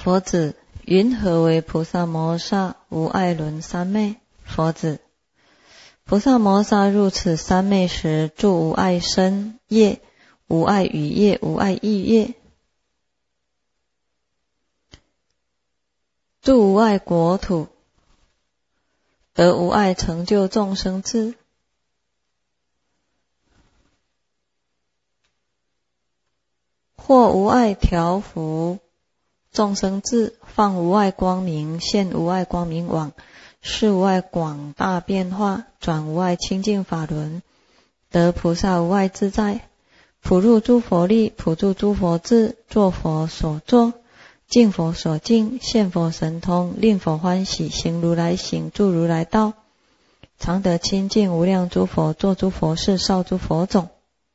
佛子，云何为菩萨摩萨无碍轮三昧？佛子，菩萨摩萨入此三昧时，住无碍身业，无碍语业，无碍意业，住无碍国土，得无碍成就众生智。或无碍调伏众生智，放无碍光明，现无碍光明网，是无碍广大变化，转无碍清净法轮，得菩萨无碍自在，普入诸佛力，普助诸佛智，作佛所作，敬佛所敬，现佛神通，令佛欢喜，行如来行，住如来道，常得清净无量诸佛，作诸佛事，少诸佛种。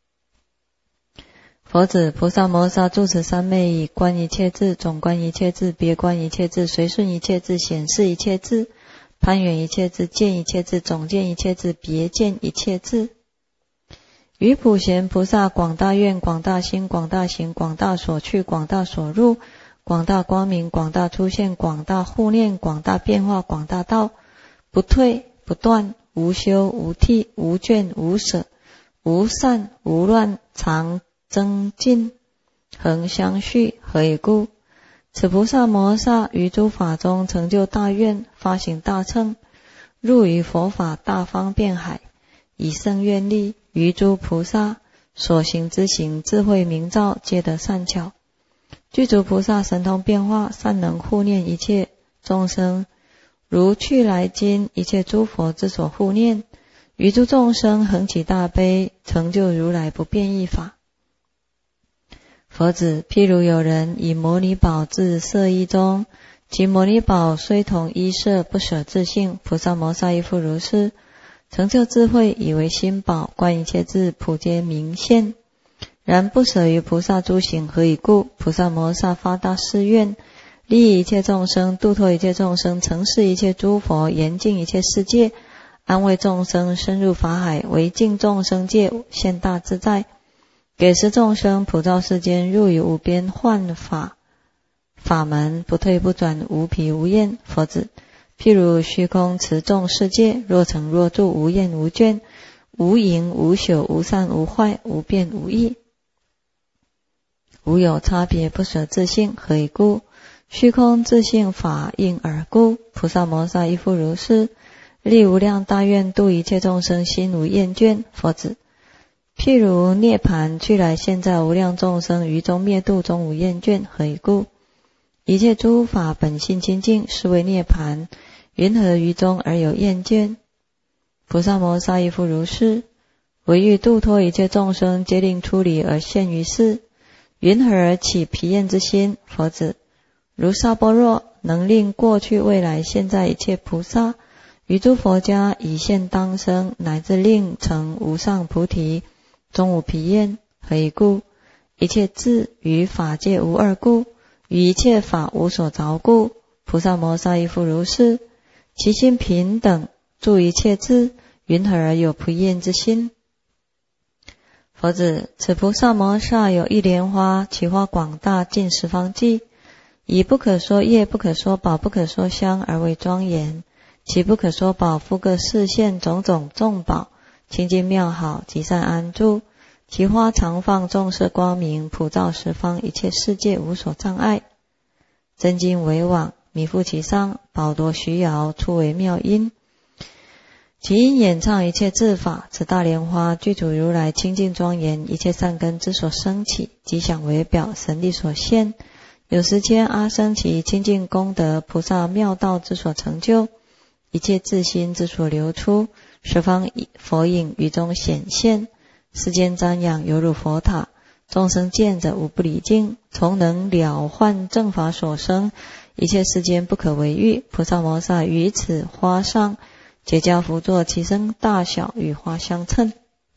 佛子，菩萨摩萨住此三昧以观一切智，总观一切智，别观一切智，随顺一切智，显示一切智，攀缘一切智，见一切智，总见一切智，别见一切智。于普贤菩萨广大愿，广大心，广大行，广大所去，广大所入，广大光明，广大出现，广大护念，广大变化，广大道，不退不断，无休无替，无倦无舍，无散无乱，常增进，恒相续。何以故？此菩萨摩萨于诸法中成就大愿，发行大乘，入于佛法大方便海，以胜愿力，于诸菩萨所行之行，智慧明照，皆得善巧。具足菩萨神通变化，善能护念一切众生，如去来今一切诸佛之所护念，于诸众生恒起大悲，成就如来不变异法。佛子，譬如有人以摩尼宝置色衣中，其摩尼宝虽同衣色，不舍自性，菩萨摩萨亦复如是，成就智慧，以为心宝，观一切智，普皆明现，然不舍于菩萨诸行。何以故？菩萨摩萨发大誓愿，利益一切众生，度脱一切众生，承事一切诸佛，严净一切世界，安慰众生，深入法海，为净众生界，现大自在，给施众生，普照世间，入于无边幻法门，不退不转，无疲无厌。佛子，譬如虚空持众世界，若成若住，无厌无倦，无盈无朽，无散无坏，无变无异，无有差别，不舍自性。何以故？虚空自性法应而故。菩萨摩萨亦复如是，立无量大愿，度一切众生，心无厌倦。佛子，譬如涅盘去来现在无量众生，于中灭度，终无厌倦。何以故？一切诸法本性清净，是为涅盘，云何于中而有厌倦？菩萨摩萨亦复如是，唯欲度脱一切众生，皆令出离而现于世，云何而起疲厌之心？佛子，如萨般若能令过去未来现在一切菩萨，于诸佛家以现当生，乃至令成无上菩提，终无疲厌。何以故？一切智于法界无二故，于一切法无所着故。菩萨摩萨亦复如是，其心平等，住一切智，云何而有疲厌之心？佛子，此菩萨摩萨有一莲花，其花广大，尽十方际，以不可说业，不可说宝，不可说香而为庄严，其不可说宝复各示现种种众宝，清净妙好，极善安住，其花常放众色光明，普照十方一切世界，无所障碍。真金为网，弥覆其上，宝铎徐摇，出为妙音，其因演唱一切智法。此大莲花具足如来清净庄严，一切善根之所生起，吉祥为表，神力所现，有时千阿僧祇清净功德，菩萨妙道之所成就，一切自心之所流出，十方佛影于中显现，世间瞻仰犹如佛塔，众生见者无不礼敬，从能了患正法所生，一切世间不可为喻。菩萨摩萨于此花上结跏趺坐，其身大小与花相称，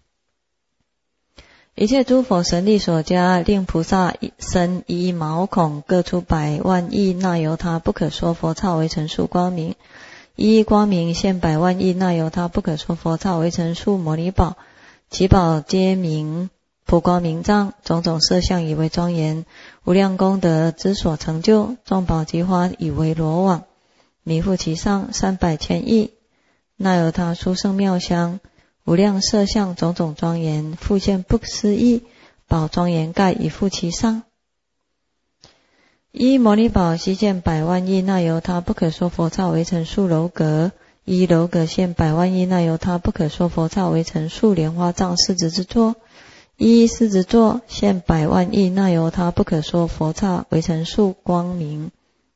一切诸佛神力所加，令菩萨身一毛孔各出100万亿那由他不可说佛刹为成数光明，一光明现100万亿那由他不可说佛刹为成数摩尼宝，其宝皆明普光明藏，种种色相以为庄严， 无量功德之所成就，众宝及花以为罗网，弥覆其上300千亿，那由他殊胜妙香，无量色相种种庄严，复现不思议宝庄严盖以覆其上。依摩尼宝悉现100万亿，那由他不可说佛刹为成数楼阁，依楼阁现100万亿，那由他不可说佛刹为成数莲花藏狮子之座，依狮子座现100万亿，那由他不可说佛刹为成数光明，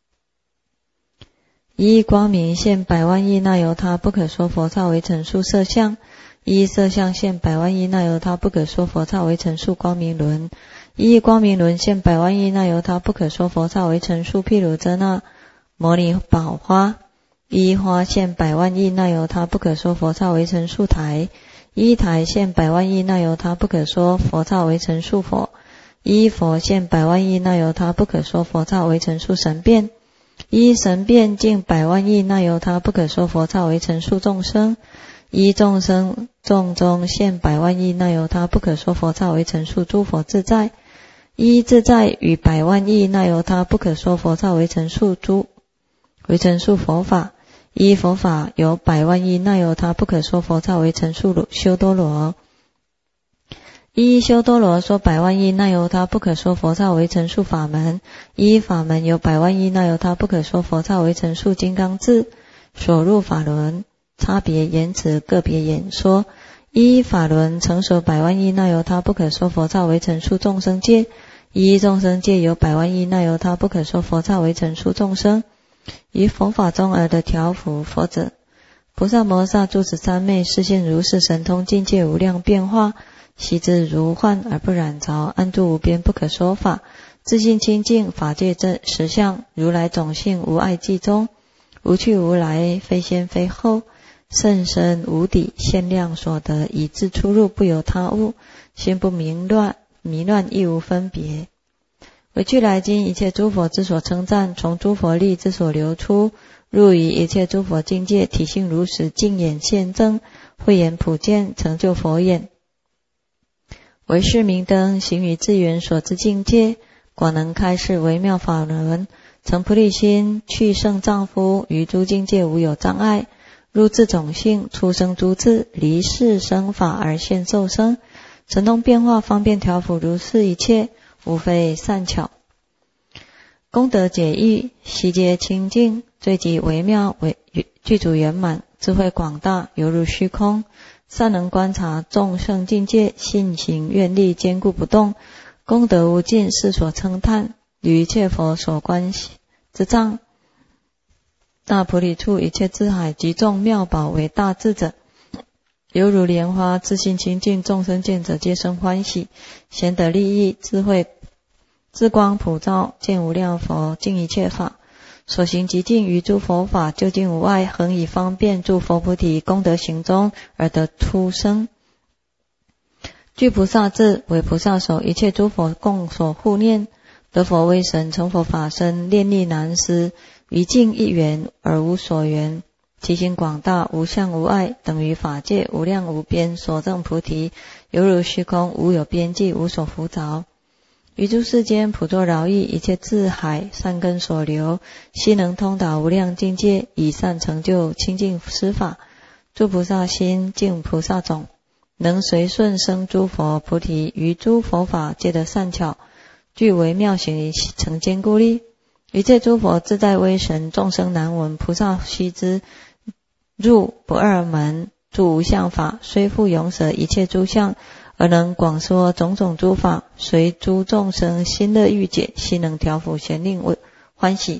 依光明现100万亿，那由他不可说佛刹为成数色相，依色相现100万亿，那由他不可说佛刹为成数光明轮，依光明轮现100万亿，那由他不可说佛刹为成数毗卢遮那摩尼宝花，依花现100万亿，那由他不可说佛刹为成数台，依台现100万亿，那由他不可说佛刹为成数佛，依佛现100万亿，那由他不可说佛刹为成数神变，依神变尽100万亿，那由他不可说佛刹为成数众生，依众生众中现100万亿，那由他不可说佛刹为成数诸佛自在，依自在与100万亿，那由他不可说佛刹为成数佛法，依佛法有100万亿，那由他不可说佛刹为成数修多罗，依修多罗说100万亿，那由他不可说佛刹为成数法门，依法门有100万亿，那由他不可说佛刹为成数金刚智，所入法轮差别言辞个别演说，依法轮成熟100万亿，那由他不可说佛刹为成数众生界，依众生界有100万亿，那由他不可说佛刹为成数众生，于佛法中而得调伏佛者，菩萨摩萨住持三昧，示现如是神通境界无量变化，悉知如幻而不染着，安住无边不可说法，自性清净，法界真实相，如来种性无碍际中，无去无来，非先非后，甚深无底，限量所得，以自出入，不由他物，心不迷乱亦无分别。为具来今一切诸佛之所称赞，从诸佛力之所流出，入于一切诸佛境界，体性如实，净眼现正，慧眼普见，成就佛眼。为是明灯，行于自缘所知境界，广能开示微妙法轮，成菩提心，去胜丈夫，于诸境界无有障碍，入自种性，出生诸智，离世生法而现受生，神通变化，方便调伏如是一切，无非善巧。功德解义，悉皆清净，最极微妙，具足圆满，智慧广大，犹如虚空，善能观察众生境界，信行愿力坚固不动，功德无尽，世所称叹，与一切佛所观之藏，大菩提处一切智海及众妙宝为大智者，犹如莲花，自性清净，众生见者皆生欢喜，贤得利益，智慧智光普照，见无量佛，尽一切法，所行极尽，于诸佛法究竟无碍，恒以方便助佛菩提功德行中而得出生。具菩萨智，为菩萨手，一切诸佛共所护念，得佛为神，成佛法身，念力难思，于境一缘而无所缘，其心广大，无相无碍，等于法界无量无边，所证菩提，犹如虚空，无有边际，无所浮着。于诸世间普作饶益，一切智海善根所流，悉能通达无量境界，以善成就清净施法，诸菩萨心净菩萨种，能随顺生诸佛菩提，于诸佛法皆得善巧，具微妙行成坚固力。一切诸佛自在威神，众生难闻，菩萨须知，入不二门，住无相法，虽复永舍一切诸相，而能广说种种诸法，随诸众生心乐欲解，悉能调伏咸令欢喜。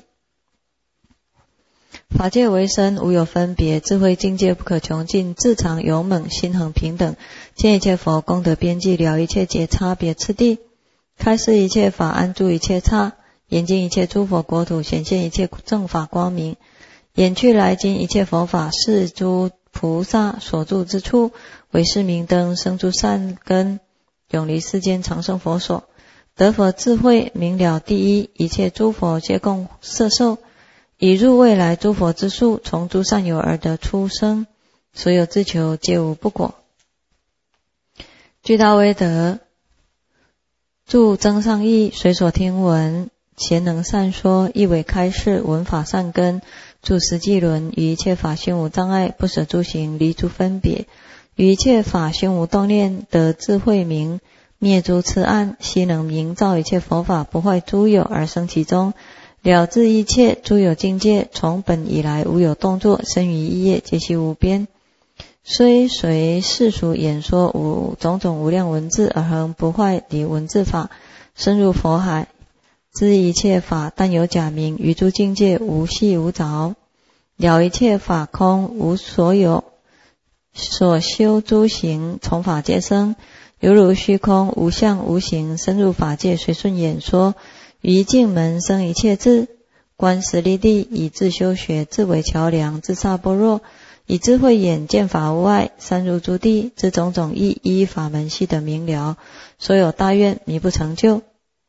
法界为身，无有分别，智慧境界不可穷尽，自常勇猛，心恒平等，见一切佛功德边际，了一切劫差别次第，开示一切法，安住一切刹，眼见一切诸佛国土，显现一切正法光明，眼去来今一切佛法，是诸菩萨所住之处，为是明灯，生诸善根，永离世间，长生佛所，得佛智慧，明了第一，一切诸佛皆共摄受，以入未来诸佛之数，从诸善友而得出生，所有之求皆无不果。具大威德， 注增上义，随所听闻，贤能善说，意为开示，闻法善根。注实际轮，于一切法心无障碍，不舍诸行，离诸分别，于一切法心无动念，得智慧明，灭诸痴暗，悉能明照一切佛法，不坏诸有而生其中，了知一切诸有境界，从本以来无有动作，生于一业，皆悉无边。虽随世俗演说无种种无量文字，而恒不坏离文字法，深入佛海，知一切法但有假名，于诸境界无系无着，了一切法空无所有，所修诸行从法界生，犹如虚空无相无形，深入法界随顺演说，于净门生一切智，观十力地，以自修学，自为桥梁，自萨般若，以智慧眼见法无碍，深入诸地，知种种义，一法门悉得明了，所有大愿弥不成就。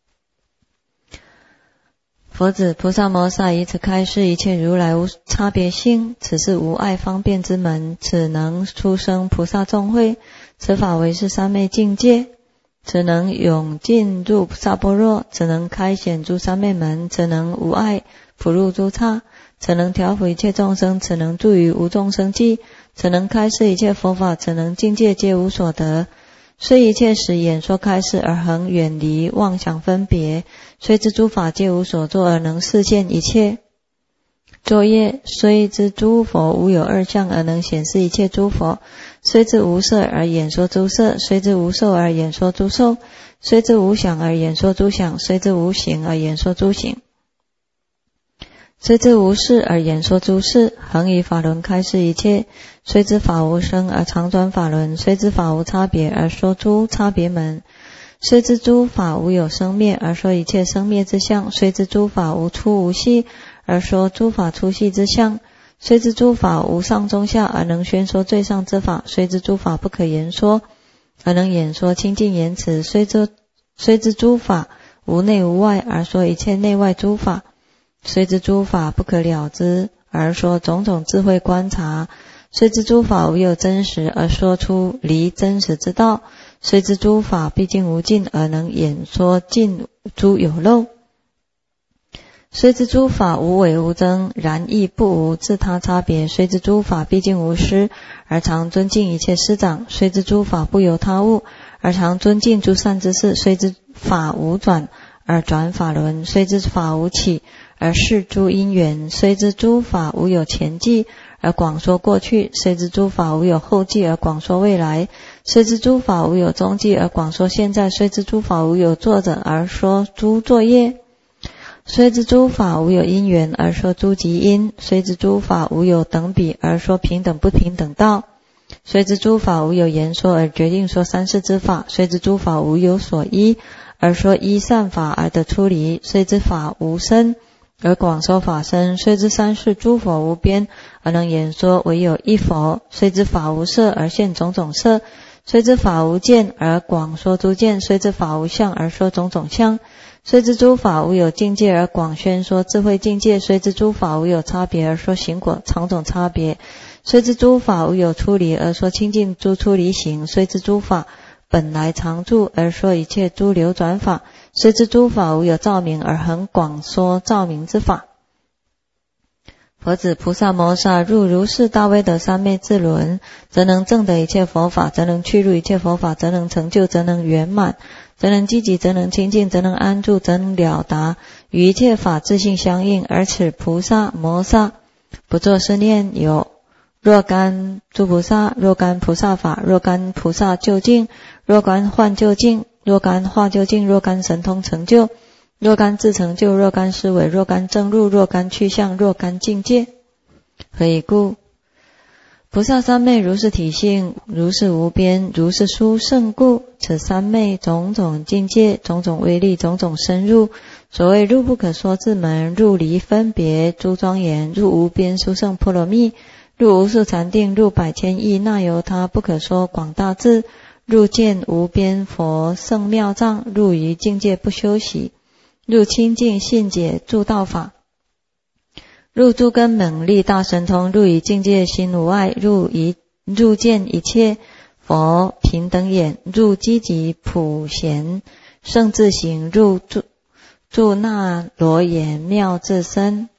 佛子菩萨摩萨以此开示一切如来无差别性，此是无碍方便之门，此能出生菩萨众会，此法为是三昧境界，此能永进入萨般若，此能开显诸三昧门，此能无碍普入诸刹，此能调伏一切众生，此能助于无众生际，此能开示一切佛法，此能境界皆无所得。虽一切时演说开示而恒远离妄想分别，虽知诸法皆无所作而能示现一切作业，虽知诸佛无有二相而能显示一切诸佛，虽知无色而演说诸色，虽知无受而演说诸受，虽知无想而演说诸想，虽知无行而演说诸行，虽知无事而演说诸事，恒以法轮开示一切，虽知法无生而常转法轮，虽知法无差别而说诸差别门，虽知诸法无有生灭而说一切生灭之相，虽知诸法无粗无细而说诸法粗细之相，虽知诸法无上中下而能宣说最上之法，虽知诸法不可言说而能演说清净言辞，虽知诸法无内无外而说一切内外诸法，虽知诸法不可了知而说种种智慧观察，虽知诸法无有真实而说出离真实之道，虽知诸法毕竟无尽而能演说尽诸有漏，虽知诸法无伪无真然亦不无自他差别，虽知诸法毕竟无师而常尊敬一切师长，虽知诸法不由他物而常尊敬诸善之事，虽知法无转而转法轮，虽知法无起而示诸因缘，虽知诸法无有前际而广说过去，虽知诸法无有后际而广说未来，虽知诸法无有中际而广说现在，虽知诸法无有作者而说诸作业，虽知诸法无有因缘而说诸极因，虽知诸法无有等比而说平等不平等道，虽知诸法无有言说而决定说三世之法，虽知诸法无有所依而说依善法而得出离，虽知法无身而广说法身，虽知三世诸佛无边而能言说唯有一佛，虽知法无色而现种种色，虽知法无见而广说诸见，虽知法无相而说种种相，虽知诸法无有境界而广宣说智慧境界，虽知诸法无有差别而说行果常种差别，虽知诸法无有出离而说清净诸出离行，虽知诸法本来常住而说一切诸流转法，虽知诸法无有照明而恒广说照明之法。佛子菩萨摩萨入如是大威德三昧智轮，则能证得一切佛法，则能去入一切佛法，则能成就，则能圆满，则能积极，则能清净，则能安住，则能了达，与一切法自性相应。而此菩萨摩萨不作是念有：若干诸菩萨，若干菩萨法，若干菩萨究竟，若干幻究竟，若干化究竟，若干神通成就，若干自成就，若干思维，若干正入，若干去向，若干境界。何以故？菩萨三昧如是体性，如是无边，如是殊胜故，此三昧种种境界，种种威力，种种深入，所谓入不可说之门，入离分别诸庄严，入无边殊胜波罗蜜，入无数禅定，入百千亿那由他不可说广大智，入见无边佛圣妙藏，入于境界不休息，入清净信解助道法，入诸根猛力大神通，入于境界心无碍，入见一切佛平等眼，入积极普贤圣智行入住那罗延妙智身。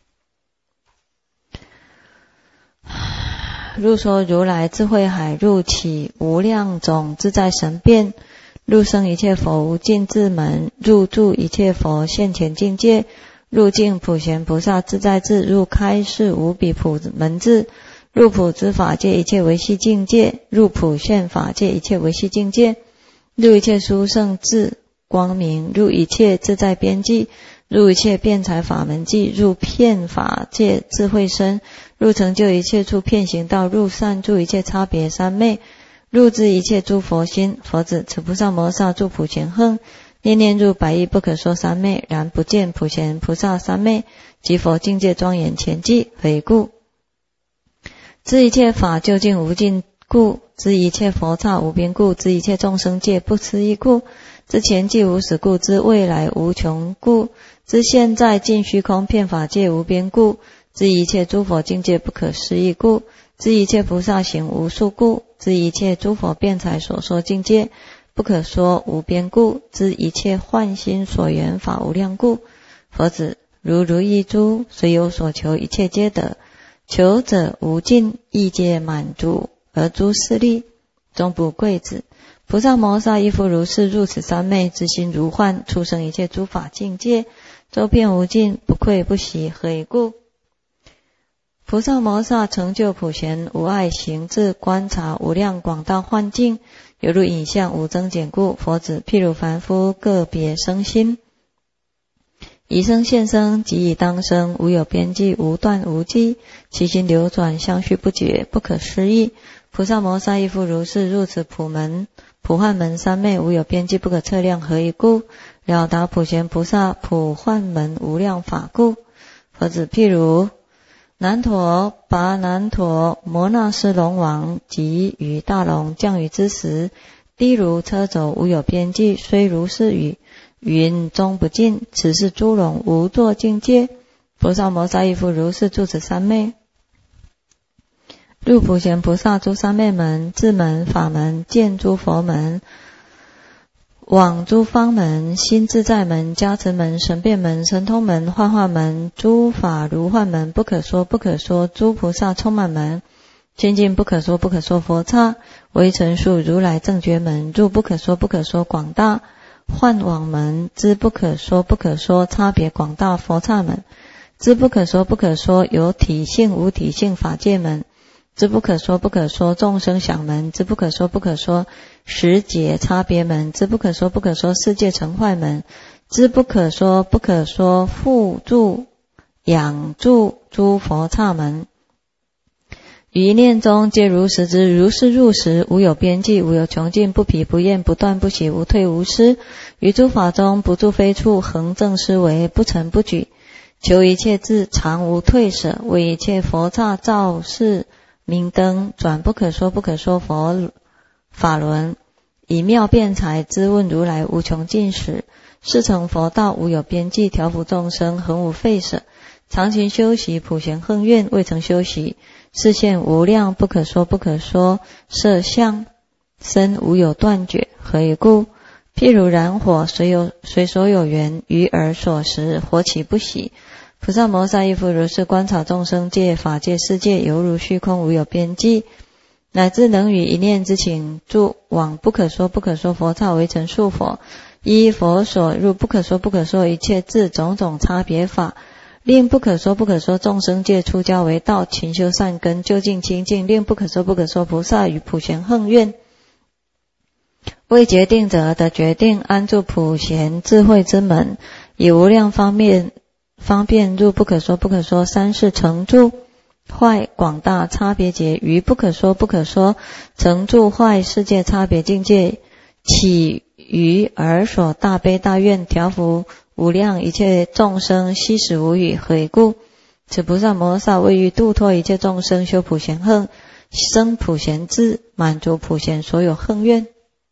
入说如来智慧海，入起无量种自在神变，入生一切佛无尽智门，入住一切佛现前境界，入境普贤菩萨自在智，入开示无比普门智，入普知法界一切维系境界，入普现法界一切维系境界，入一切殊胜智光明，入一切自在边际，入一切辩才法门际，入遍法界智慧身，入成就一切处遍行道，入善住一切差别三昧，入知一切诸佛心。佛子，此菩萨摩萨住普贤行，念念入百亿不可说三昧，然不见普贤菩萨三昧及佛境界庄严前际。何以故？知一切法究竟无尽故，知一切佛刹无边故，知一切众生界不思议故，知前际无始故，知未来无穷故，知现在尽虚空遍法界无边故，知一切诸佛境界不可思议故，知一切菩萨行无数故，知一切诸佛辩才所说境界不可说无边故，知一切幻心所缘法无量故。佛子，如意珠，虽有所求，一切皆得，求者无尽，亦皆满足，而诸势力终不贵子。菩萨摩萨亦复如是，入此三昧，之心如幻，出生一切诸法境界，周遍无尽，不愧不习。何以故？菩萨摩萨成就普贤无碍行智，观察无量广大幻境，犹如影像无增减故。佛子，譬如凡夫个别生心，以生现生，即以当生，无有边际，无断无际，其心流转，相续不绝，不可思议。菩萨摩萨亦复如是，入此普门普幻门三昧，无有边际，不可测量。何以故？了达普贤菩萨普幻门无量法故。佛子，譬如南陀跋难陀摩那斯龙王及于大龙降雨之时，地如车走，无有边际，虽如是雨，云终不尽。此是诸龙无作境界。菩萨摩萨亦复如是，住此三昧，入普贤菩萨诸三昧门、智门、法门、见诸佛门、往诸方门、心自在门、加持门、神变门、神通门、幻化门、诸法如幻门、不可说不可说诸菩萨充满门、清净不可说不可说佛刹、唯成数如来正觉门、入不可说不可说广大幻网门、知不可说不可说差别广大佛刹门、知不可说不可说有体性无体性法界门、知不可说不可说众生想门、知不可说不可说十解差别门、知不可说不可说世界成坏门、知不可说不可说复住养住诸佛刹门。于一念中皆如实知，如是入时，无有边际，无有穷尽，不疲不厌，不断不息，无退无失。于诸法中不住非处，恒正思维，不成不举，求一切智，常无退舍，为一切佛刹照示明灯，转不可说不可说佛法轮，以妙辩才咨问如来无穷尽时，是成佛道无有边际，调伏众生恒无废舍，常勤修习普贤行愿，未曾修习，示现无量不可说不可说色相身无有断绝。何以故？譬如燃火，随所有缘，于耳所识，火起不息。菩萨摩萨亦复如是，观察众生界法界世界，犹如虚空无有边际，乃至能于一念之情住往不可说不可说佛刹为成数佛，依佛所入不可说不可说一切智种种差别法，令不可说不可说众生界出家为道，勤修善根，究竟清净，令不可说不可说菩萨与普贤行愿，未决定者得决定，安住普贤智慧之门，以无量方便入不可说不可说三世成住坏广大差别解，于不可说不可说成住坏世界差别境界，起于耳所大悲大愿，调伏无量一切众生，悉实无语。何以故？此菩萨摩萨为于度脱一切众生，修普贤行，生普贤智，满足普贤所有行愿。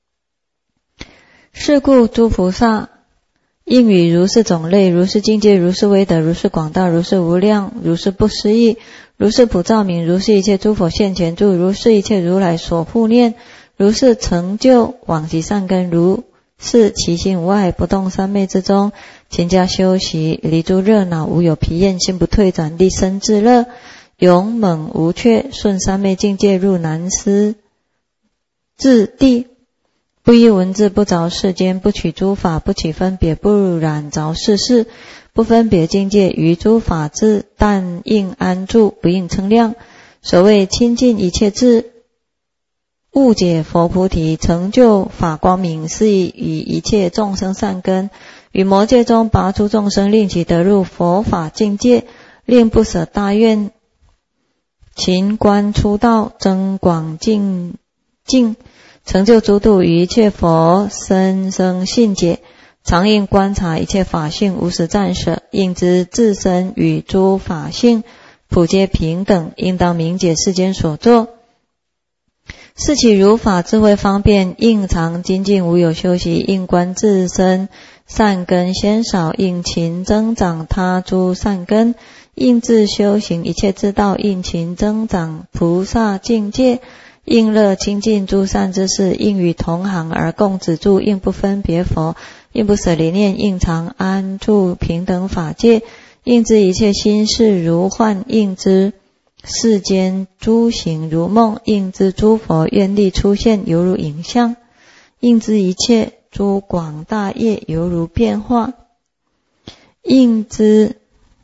是故诸菩萨应与如是种类，如是境界，如是威德，如是广大，如是无量，如是不思议，如是普照明，如是一切诸佛现前住，如是一切如来所护念，如是成就往昔善根，如是其心无碍，不动三昧之中，勤加修习，离诸热恼，无有疲厌，心不退转，立身自乐，勇猛无却，顺三昧境界入南师至地，不依文字，不着世间，不取诸法，不起分别，不染着世事，不分别境界，于诸法智，但应安住，不应称量。所谓亲近一切智，悟解佛菩提，成就法光明，是以与一切众生善根，于魔界中拔出众生，令其得入佛法境界，令不舍大愿，勤观出道，增广精进，成就诸度，于一切佛深生信解，常应观察一切法性，无始暂舍，应知自身与诸法性普皆平等，应当明解世间所作，是其如法智慧方便，应常精进，无有休息，应观自身善根鲜少，应勤增长他诸善根，应自修行一切之道，应勤增长菩萨境界，应乐亲近诸善之事，应与同行而共止住，应不分别佛，应不舍离念，应常安住平等法界，应知一切心事如幻，应知世间诸行如梦，应知诸佛愿力出现犹如影像，应知一切诸广大业犹如变化，应知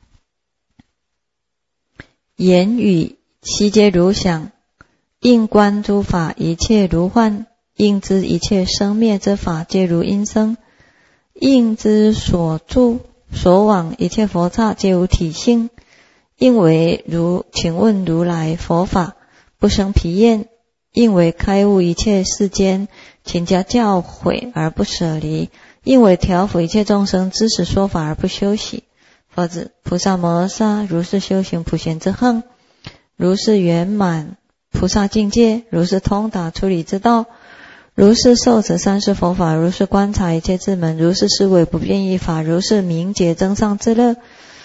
言语悉皆如想，应观诸法一切如幻，应知一切生灭之法皆如因生，应知所住所往一切佛刹皆无体性，应为请问如来佛法不生疲厌，应为开悟一切世间，勤加教诲而不舍离，应为调伏一切众生知识说法而不休息。佛子，菩萨摩诃萨如是修行普贤之行，如是圆满菩萨境界，如是通达出离之道，如是受持三世佛法，如是观察一切智门，如是思维不变异法，如是明解增上智乐，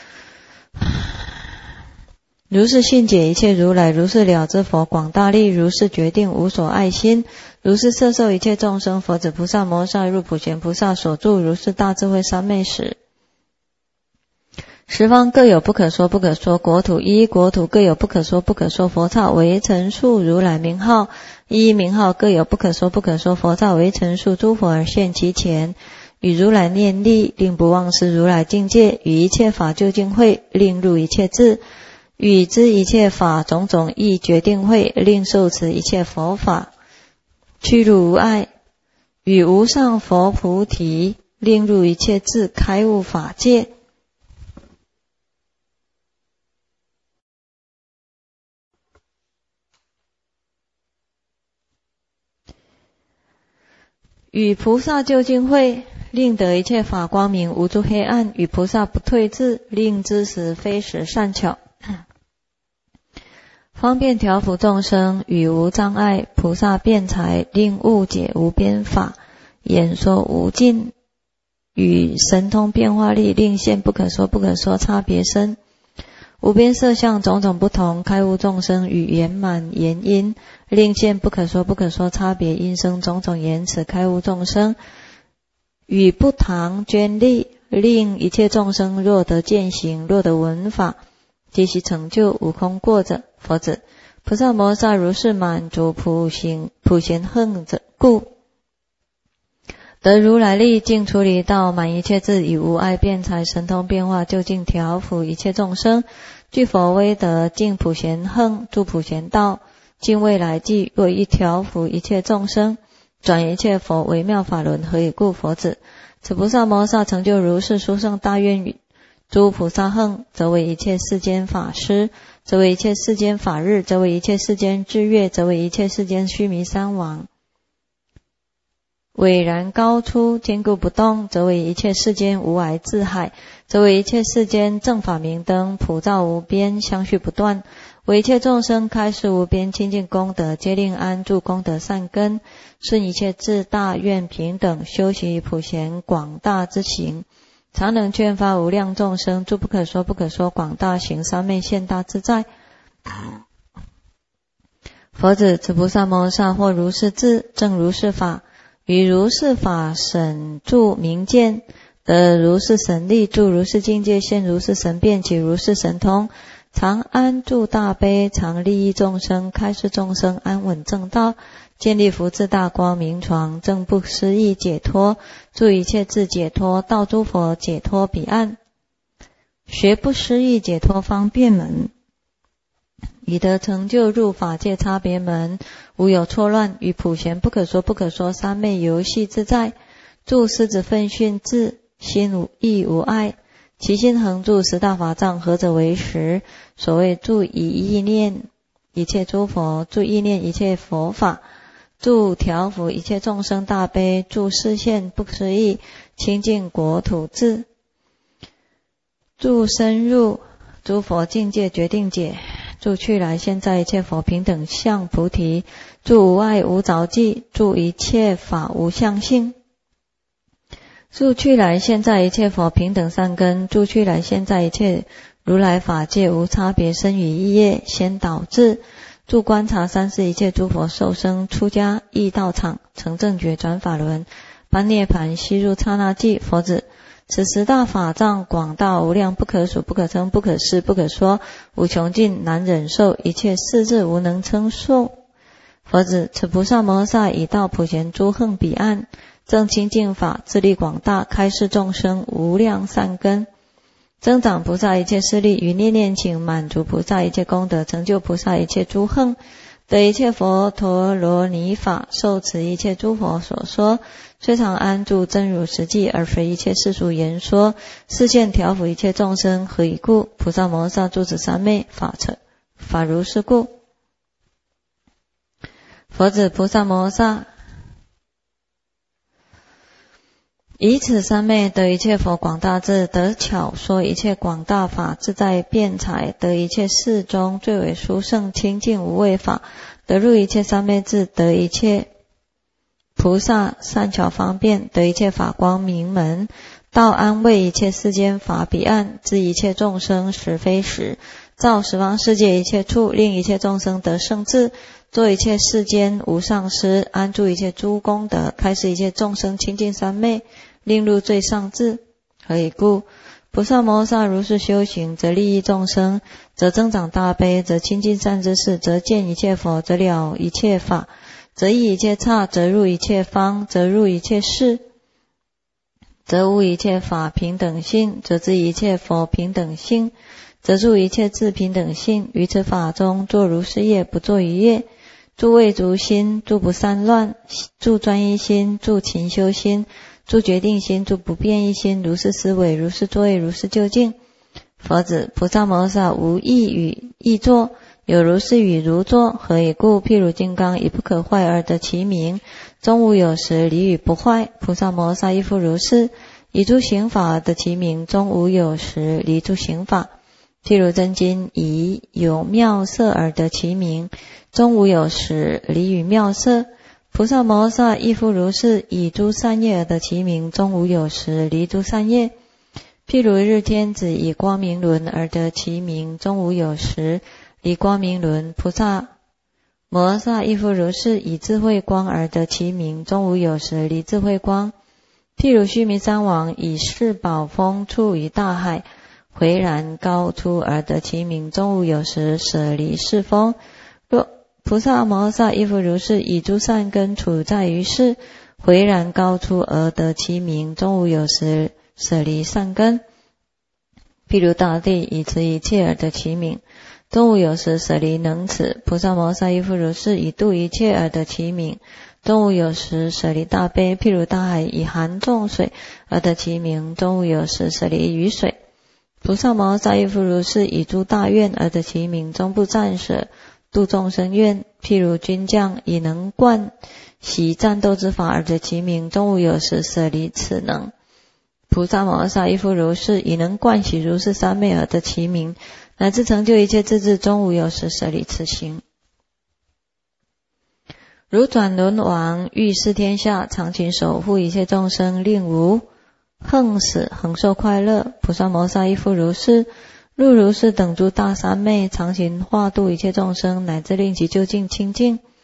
如是信解一切如来，如是了知佛广大力，如是决定无所爱心，如是摄受一切众生。佛子，菩萨摩诃萨入普贤菩萨所住如是大智慧三昧时，十方各有不可说不可说国土，一一国土各有不可说不可说佛刹，为陈述如来名号，一一名号各有不可说不可说佛刹，为陈述诸佛而现其前，与如来念力，令不忘失如来境界，与一切法究竟会，令入一切智，与知一切法种种义决定会，令受持一切佛法去入无碍，与无上佛菩提，令入一切智开悟法界，与菩萨究竟会，令得一切法光明，无诸黑暗，与菩萨不退智，令知识非时善巧，方便调伏众生，与无障碍，菩萨辩才，令悟解无边法，演说无尽，与神通变化力，令现不可说不可说差别身，无边色相种种不同，开悟众生，与圆满言因，令现不可说不可说差别因生种种言辞，开悟众生，与不唐捐力，令一切众生若得见行，若得闻法，皆悉成就无空过者。佛子，菩萨摩诃萨如是满足普贤行者故，得如来力，尽出离道，满一切智，以无碍辩才，神通变化，究竟调伏一切众生，具佛威德，尽普贤行，住普贤道，尽未来际，若欲调伏一切众生，转一切佛微妙法轮，何以故？佛子，此菩萨摩诃萨成就如是殊胜大愿语，诸菩萨行，则为一切世间法师，则为一切世间法日，则为一切世间智月，则为一切世间须弥山王，巍然高出，坚固不动，则为一切世间无碍智海，则为一切世间正法明灯，普照无边，相续不断，为一切众生开示无边清净功德，皆令安住功德善根，顺一切智大愿平等，修习普贤广大之行，常能劝发无量众生，诸不可说不可说广大行三昧现大自在。佛子，此菩萨摩诃萨或如是智，正如是法， 于如是法审住明见，得如是神力，住如是境界，现如是神变，起如是神通，常安住大悲，常利益众生，开示众生安稳正道，建立福智大光明床，正不思议解脱，助一切智解脱，道诸佛解脱彼岸，学不思议解脱方便门，以得成就入法界差别门，无有错乱，与普贤不可说不可说三昧游戏自在，住狮子奋训智，心亦无碍，其心恒住十大法藏，何者为实？所谓住以意念一切诸佛，住意念一切佛法，住调伏一切众生大悲，住示现不思议清净国土智，住深入诸佛境界决定解，住去来现在一切佛平等相菩提，住无碍无着迹，住一切法无相性，住去来现在一切佛平等善根，住去来现在一切如来法界无差别生与意业先导致，住观察三世一切诸佛受生出家诣道场，成正觉转法轮，般涅盘悉入刹那际。佛子，此十大法藏广大无量，不可数不可称不可思不可说，无穷尽难忍受，一切世智无能称数。佛子，此菩萨摩诃萨已到普贤诸横彼岸，正清净法，智力广大，开示众生无量善根，增长菩萨一切势力，于念念请满足菩萨一切功德，成就菩萨一切诸横，得一切佛陀罗尼法，受持一切诸佛所说，虽常安住真如实际，而非一切世俗言说，示现调伏一切众生。何以故？菩萨摩诃萨住此三昧法如是故。佛子，菩萨摩诃萨以此三昧得一切佛广大智，得巧说一切广大法，自在辩才，得一切事中最为殊胜清净无畏法，得入一切三昧智，得一切菩萨善巧方便，得一切法光明门，道安慰一切世间法彼岸，知一切众生实非实，造十方世界一切处，令一切众生得胜智，做一切世间无上师，安住一切诸功德，开示一切众生清净三昧，令入最上智。何以故？菩萨摩诃萨如是修行，则利益众生，则增长大悲，则亲近善知识，则见一切佛，则了一切法，则依一切刹，则入一切方，则入一切事，则悟一切法平等性，则知一切佛平等性，则住一切智平等性。于此法中，作如是业，不作于业，住未足心，住不散乱，住专一心，住勤修心，住决定心，住不变异心，如是思维，如是作业，如是究竟。佛子，菩萨摩诃萨无异语异作，有如是语如作。何以故？譬如金刚，以不可坏而得其名，终无有时，离语不坏。菩萨摩诃萨亦复如是，以诸行法而得其名，终无有时，离诸行法。譬如真金，以有妙色而得其名，终无有时，离于妙色。菩萨摩诃萨亦复如是，以诸善业而得其名，终无有时，离诸善业。譬如日天子，以光明轮而得其名，终无有时，离光明轮。菩萨摩诃萨亦复如是，以智慧光而得其名，终无有时，离智慧光。譬如须弥山王，以四宝风处于大海，回然高出而得其名，终无有时，舍离四风。若菩萨摩诃萨亦复如是，以诸善根处在于世，回然高出而得其名，终无有时，舍离善根。譬如大地，以持一切而得其名，终无有时，舍离能持。菩萨摩诃萨亦复如是，以度一切而得其名，终无有时，舍离大悲。譬如大海，以含众水而得其名，终无有时，舍离雨水。菩萨摩诃萨亦复如是，以诸大愿而得其名，终不暂舍度众生愿。譬如军将，以能贯习战斗之法而得其名，终无有时，舍离此能。菩萨摩诃萨亦复如是，以能贯习如是三昧而得其名，乃至成就一切智智，终无有时，舍离此行。如转轮王，欲视天下，常勤守护一切众生，令无横死，恒受快乐。菩萨摩诃萨亦复如是，入如是等诸大三昧，常勤化度一切众生，乃至令其究竟清净。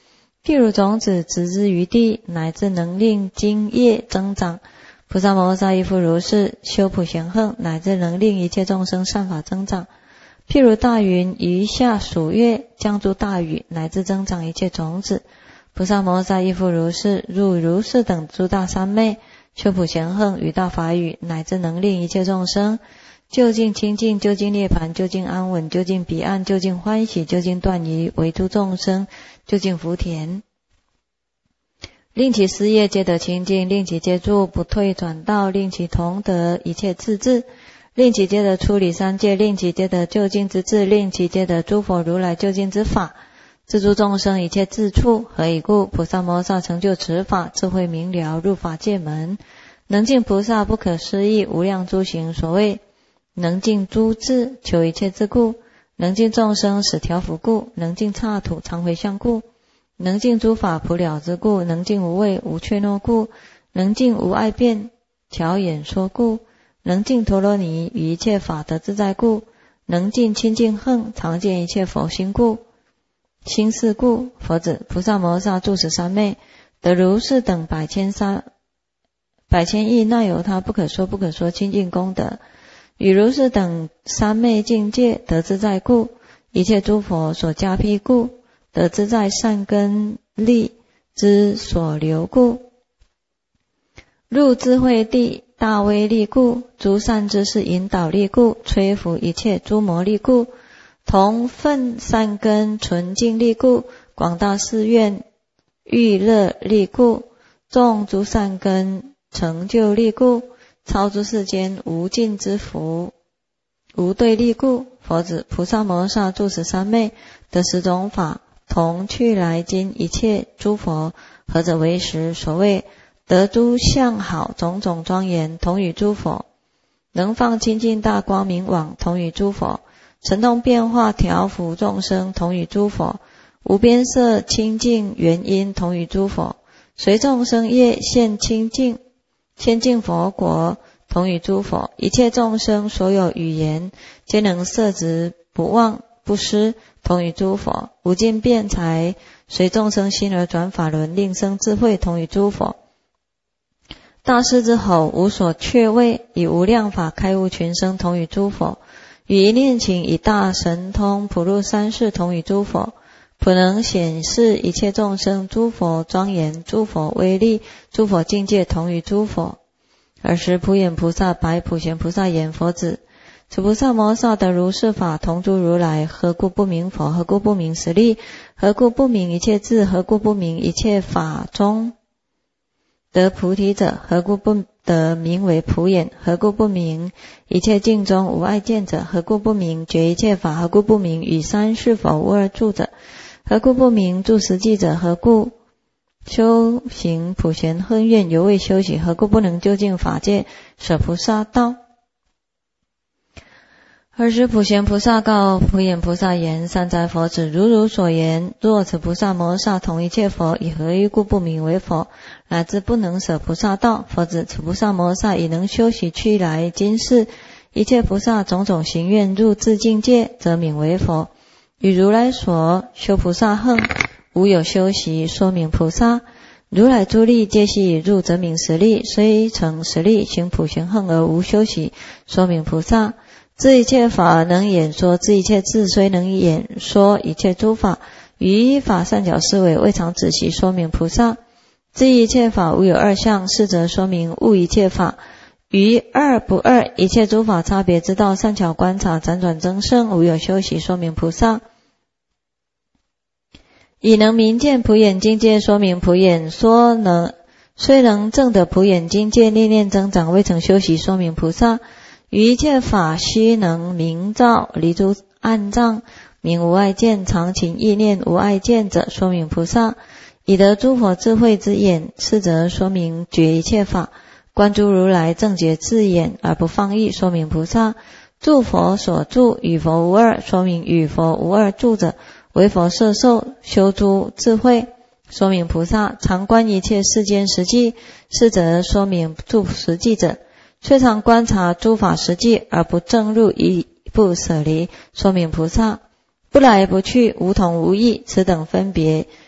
譬如种子植之于地，乃至能令茎叶增长。菩萨摩诃萨亦复如是，修普贤行，乃至能令一切众生善法增长。譬如大云于下数月，降诸大雨，乃至增长一切种子。菩萨摩诃萨亦复如是，入如是等诸大三昧，修普贤行，与大法语，乃至能令一切众生究竟清净，究竟涅槃，究竟安稳，究竟彼岸，究竟欢喜，究竟断疑，为诸众生究竟福田，令其事业皆得清净，令其皆住不退转道，令其同得一切自治，令其皆得出离三界，令其皆得究竟之智，令其皆得诸佛如来究竟之法，自诸众生一切自处。何以故？菩萨摩诃萨成就此法，智慧明了，入法界门，能尽菩萨不可思议无量诸行。所谓能尽诸智，求一切之故；能尽众生使调伏故；能尽刹土常回向故；能尽诸法普了之故；能尽无畏无怯懦故；能尽无碍辩巧演说故；能尽陀罗尼与一切法得自在故；能尽清净横常见一切佛心故。心是故。佛子，菩萨摩诃萨住持三昧，得如是等百千亿那由他不可说清净功德，与如是等三昧境界得自在故，一切诸佛所加披故，得自在善根力之所留故，入智慧地大威力故，诸善知识引导力故，摧伏一切诸魔力故，同分善根纯净力故，广大誓愿欲乐力故，众诸善根成就力故，超诸世间无尽之福无对力故。佛子，菩萨摩诃萨住持三昧，得十种法，同去来今一切诸佛，何者为实？所谓得诸相好种种庄严，同与诸佛；能放清净大光明网，同与诸佛；神通变化调伏众生，同与诸佛；无边色清净原因，同与诸佛；随众生业现清净千净佛国，同与诸佛；一切众生所有语言，皆能摄执不忘不失，同与诸佛；无尽辩才随众生心而转法轮，令生智慧，同与诸佛；大师之吼无所却位，以无量法开悟群生，同与诸佛；与一念情以大神通普入三世，同与诸佛；普能显示一切众生诸佛庄严，诸佛威力，诸佛境界，同于诸佛。尔时普眼菩萨白普贤菩萨言：佛子，此菩萨摩诃萨得如是法，同诸如来，何故不明佛？何故不明实力？何故不明一切智？何故不明一切法中得菩提者？何故不得名为普眼？何故不明一切境中无碍见者？何故不明觉一切法？何故不明与三世否无二住者？何故不明住实际者？何故修行普贤恨愿犹未修习？何故不能究竟法界舍菩萨道？尔时普贤菩萨告普眼菩萨言：善哉佛子，如所言，若此菩萨摩诃萨同一切佛，以何依故不名为佛，乃至不能舍菩萨道？佛子，此菩萨摩诃萨已能修习去来今世一切菩萨种种行愿入自境界，则名为佛。与如来所修菩萨行，无有修习，说明菩萨。如来诸力皆悉已入，则名实力。虽成实力，行普贤行而无修习，说明菩萨。知一切法能演说，知一切智虽能演说一切诸法，于法善巧思维未尝止息，说明菩萨。知一切法无有二相，是则说明悟一切法。于二不二一切诸法差别之道，善巧观察辗转增胜，无有修习，说明菩萨。已能明见普眼境界，说明普眼虽能证得普眼境界，念念增长，未曾修习，说明菩萨。于一切法悉能明照，离诸暗障，明无碍见，常勤意念无碍见者，说明菩萨。已得诸佛智慧之眼，是则说明觉一切法，观诸如来正觉智眼而不放逸，说明菩萨。住佛所住，与佛无二，说明与佛无二住者，为佛摄受，修诸智慧，说明菩萨。常观一切世间实际，是则说明住实际者。虽常观察诸法实际，而不正入一不舍离，说明菩萨。不来不去，无同无异，此等分别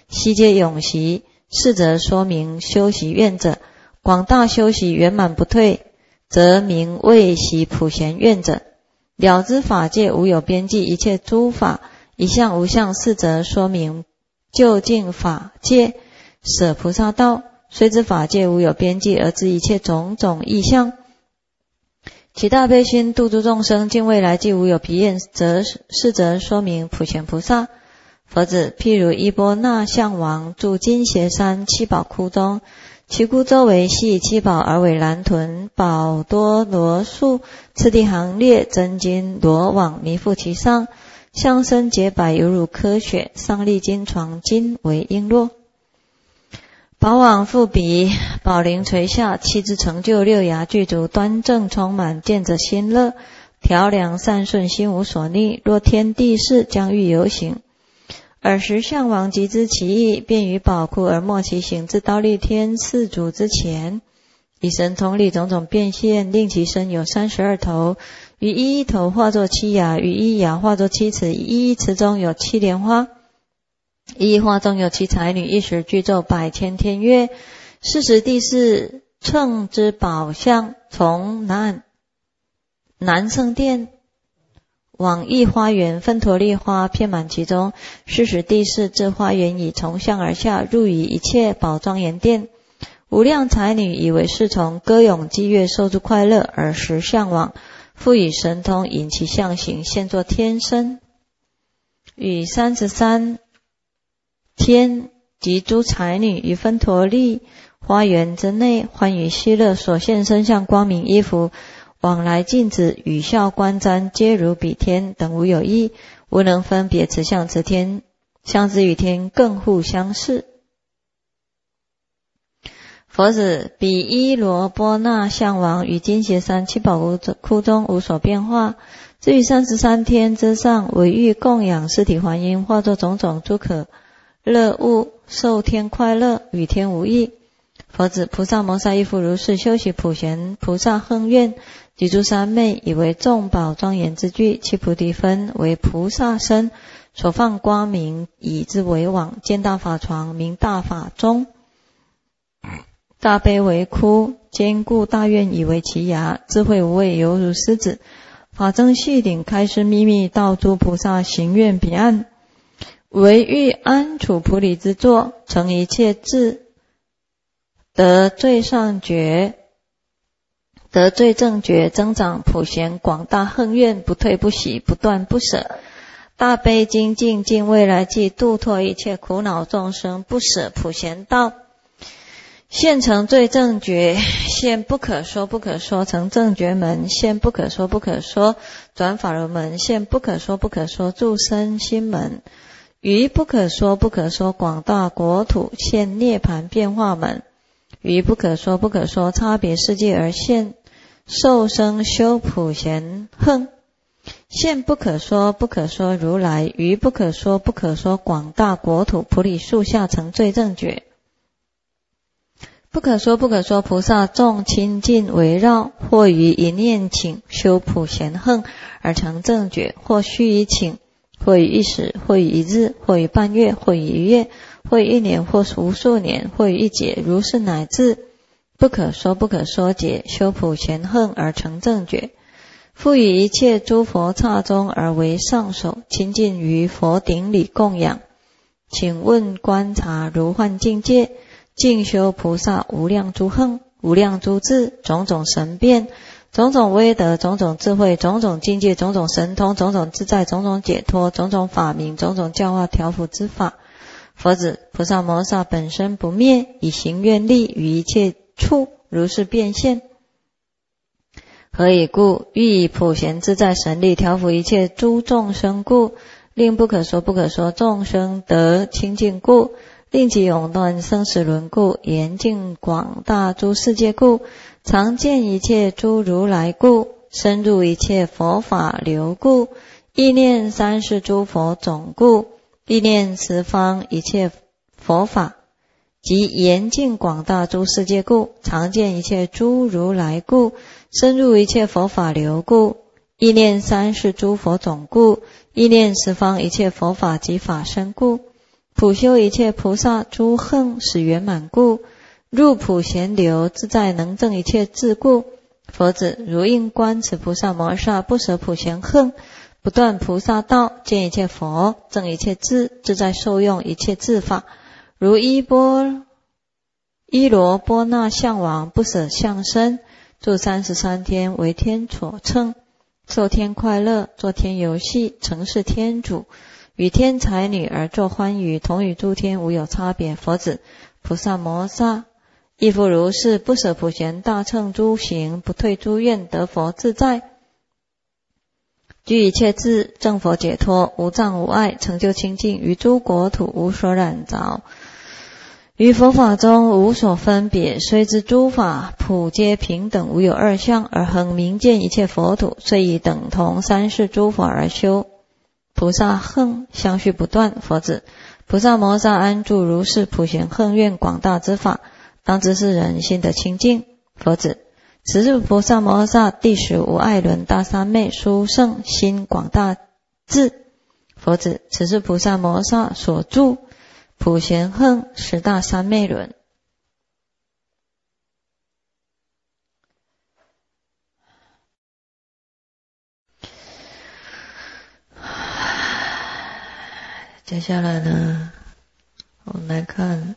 悉皆永习，是则说明修习愿者。广大修习圆满不退，则名未习普贤愿者。了知法界无有边际，一切诸法一相无相，是则说明究竟法界，舍菩萨道。虽知法界无有边际，而知一切种种异相，其大悲心度诸众生，尽未来际无有疲厌，是则说明普贤菩萨。佛子，譬如伊波那象王住金鞋山七宝窟中，其窟周围系七宝而为蓝屯，宝多罗树，次第行列，真金罗网弥覆其上，象身洁白犹如柯雪，上立金床，金为璎珞。宝网覆彼，宝铃垂下，七支成就，六牙具足，端正充满，见者心乐，调良善顺，心无所逆。若天地事，将欲游行。尔时象王即知其意，便于宝窟而没其行，至忉利天四足之前，以神通力种种变现，令其身有32头，于一头化作7牙，于一牙化作7齿，一齿中有7莲花，一花中有7才女，一时具奏百千天乐。是时第四乘之宝相从南胜殿往一花园，芬陀利花遍满其中。是时第四至花园已从相而下，入于一切宝庄严殿。无量才女以为是从，歌咏伎乐，受诸快乐。尔时象王复以神通引其象形，现作天身，与33天及诸才女于芬陀利花园之内，欢愉喜乐，所现身相光明，衣服往来镜子，语笑观瞻，皆如彼天，等无有异，无能分别此相，此天相之与天更互相似。佛子，彼伊罗波那象王于金鞋山七宝窟中无所变化，至于33天之上，唯欲供养尸体还因，化作种种诸可乐物，受天快乐，与天无异。佛子，菩萨摩萨亦复如是，修习普贤菩萨恒愿及诸三昧，以为众宝庄严之具，其菩提分为菩萨身，所放光明，以之为网，见大法床，名大法钟，大悲为窟，坚固大愿以为其牙，智慧无畏，犹如狮子，法增细顶，开示秘密，道诸菩萨行愿彼岸，唯欲安处普理之作，成一切智，得最上觉，得最正觉，增长普贤广大恒愿，不退不息，不断不舍，大悲精进，尽未来际，度脱一切苦恼众生，不舍普贤道。现成最正觉，现不可说不可说，成正觉门，现不可说不可说，转法轮门，现不可说不可说，住身心门，于不可说不可说广大国土，现涅盘变化门，于不可说不可说差别世界而现受生修普贤恒，现不可说不可说如来，于不可说不可说广大国土普理树下成最正觉。不可说不可说菩萨众亲近围绕，或于一念请修普贤恒而成正觉，或须臾请，或于一时，或于一日，或于半月，或于一月，或于一年，或无数年，或于一劫，如是乃至不可说不可说劫，修普贤恒而成正觉。复于一切诸佛刹中而为上首，亲近于佛顶礼供养。请问观察如幻境界，净修菩萨无量诸恒，无量诸智，种种神变，种种威德，种种智慧，种种境界，种种神通，种种自在，种种解脱，种种法名，种种教化调伏之法。佛子，菩萨摩萨本身不灭，以行愿力于一切处如是变现。何以故？欲以普贤自在神力调伏一切诸众生故，令不可说不可说众生得清净故，令其永断生死轮故，严净广大诸世界故，常见一切诸如来故，深入一切佛法流故，意念三世诸佛总故，意念十方一切佛法，即严净广大诸世界故，常见一切诸如来故，深入一切佛法流故，意念三世诸佛总故，意念十方一切佛法及法身故， 普修一切菩萨诸恨使圆满故，入普贤流自在能证一切智故。佛子，如应观此菩萨摩萨不舍普贤恨，不断菩萨道，见一切佛，证一切智，自在受用一切智法。如依罗波那相王不舍相身，住33天为天所乘，受天快乐，作天游戏，曾是天主，与天才女而作欢愉，同与诸天无有差别。佛子，菩萨摩萨亦复如是，不舍普贤大乘诸行，不退诸愿，得佛自在，具一切智，证佛解脱，无障无碍，成就清净，于诸国土无所染着，于佛法中无所分别，虽知诸法普皆平等，无有二相，而恒明见一切佛土，虽以等同三世诸佛而修。菩萨恨相续不断。佛子，菩萨摩萨安住如是普贤恨愿广大之法，当知是人心得清净。佛子，此是菩萨摩萨第10无碍轮大三昧殊胜心广大智。佛子，此是菩萨摩萨所住普贤恨10大三昧轮。接下来呢，我们来看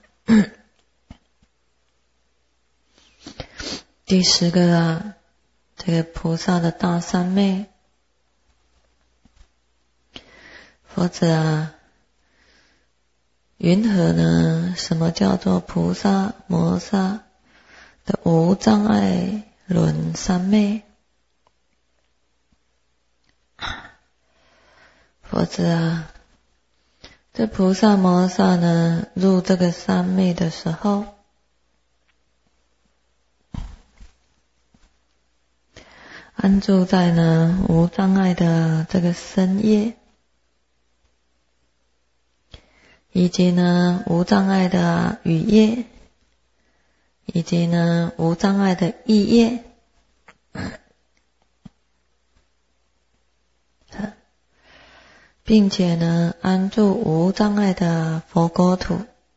第10个这个菩萨的大三昧。佛子云何呢？什么叫做菩萨摩萨的无障碍轮三昧？佛子这菩萨摩萨呢，入这个三昧的时候，安住在呢无障碍的这个身业，以及呢无障碍的语业，以及呢无障碍的意业，并且呢安住无障碍的佛国土，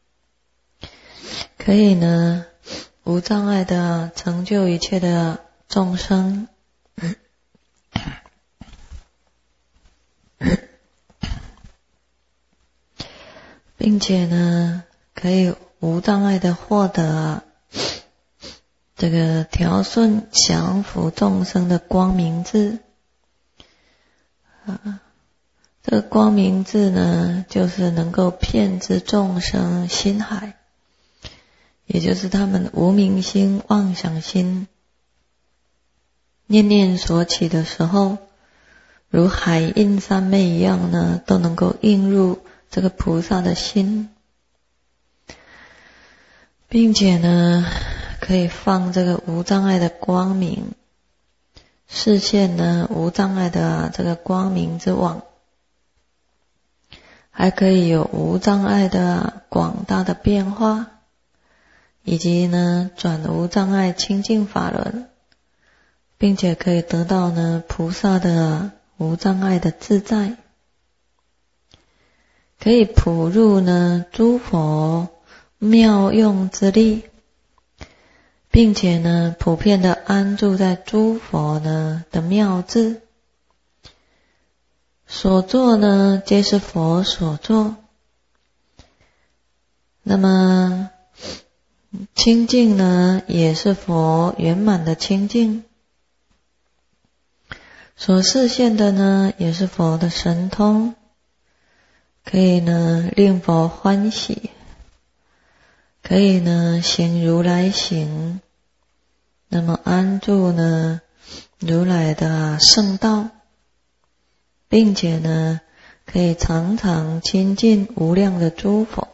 可以呢无障碍的成就一切的众生，并且呢可以无障碍的获得这个调顺降伏众生的光明智。这个光明智呢，就是能够遍知众生心海，也就是他们无明心、妄想心念念所起的时候，如海印三昧一样呢，都能够映入这个菩萨的心，并且呢可以放这个无障碍的光明，视现呢无障碍的这个光明之网，还可以有无障碍的广大的变化，以及呢转无障碍清净法轮，并且可以得到呢菩萨的无障碍的自在，可以普入呢诸佛妙用之力，并且呢普遍的安住在诸佛呢的妙智，所作呢皆是佛所作。那么清净呢也是佛圆满的清净，所示现的呢也是佛的神通，可以呢令佛欢喜，可以呢行如来行，那么安住呢如来的圣道，并且呢可以常常亲近无量的诸佛，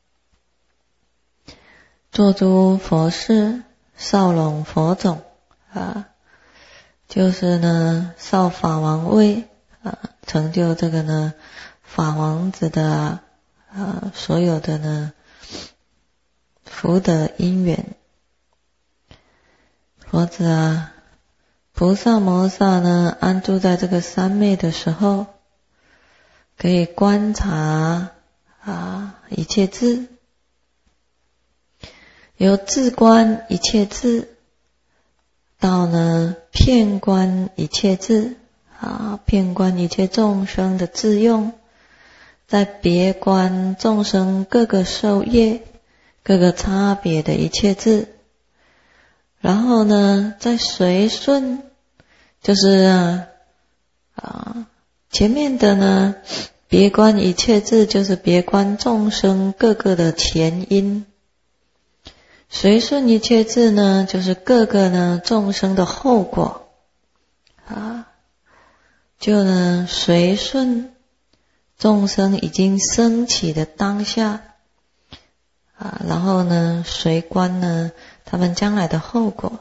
做诸佛事，少拢佛种就是呢少法王位成就这个呢法王子的所有的呢福德因缘。佛子菩萨摩萨呢安住在这个三昧的时候，可以观察一切智，由智观一切智到呢遍观一切智，遍观一切众生的智用，在别观众生各个受业、各个差别的一切智，然后呢再随顺，就是前面的呢别观一切智就是别观众生各个的前因，随顺一切智呢就是各个呢众生的后果，就呢随顺众生已经升起的当下，然后呢随观呢他们将来的后果。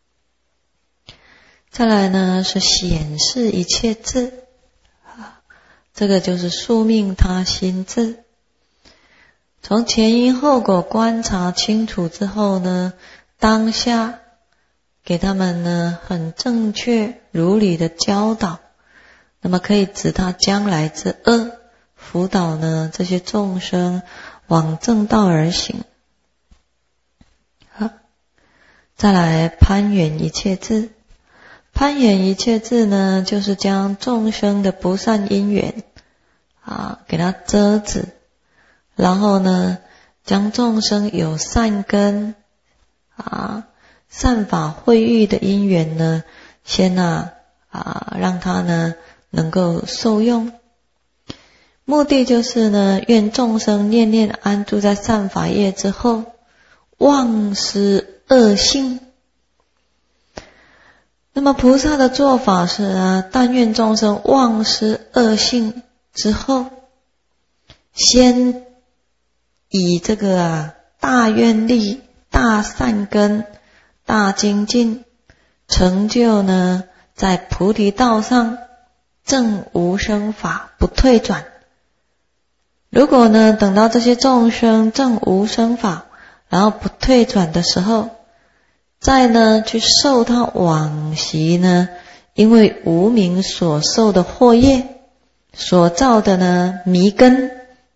再来呢是显示一切智，这个就是宿命他心智。从前因后果观察清楚之后呢，当下给他们呢很正确如理的教导，那么可以指他将来之恶，辅导呢这些众生往正道而行。再来攀缘一切智，攀缘一切智呢就是将众生的不善因缘给它遮止，然后呢将众生有善根善法慧育的因缘呢先让它呢能够受用，目的就是呢愿众生念念安住在善法业之后，忘失恶性。那么菩萨的做法是但愿众生忘失恶性之后，先以这个大愿力、大善根、大精进，成就呢在菩提道上证无生法，不退转。如果呢等到这些众生证无生法，然后不退转的时候，再呢去受他往昔呢因为无明所受的惑业所造的呢迷根，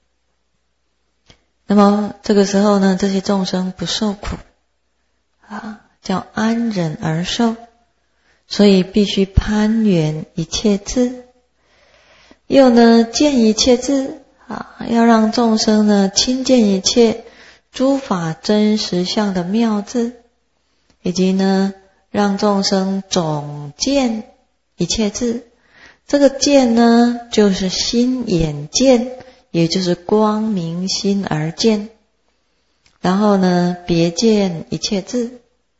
那么这个时候呢这些众生不受苦叫安忍而受，所以必须攀缘一切智，又呢见一切智要让众生呢亲见一切诸法真实相的妙智，以及呢让众生总见一切智。这个见呢就是心眼见，也就是光明心而见，然后呢别见一切智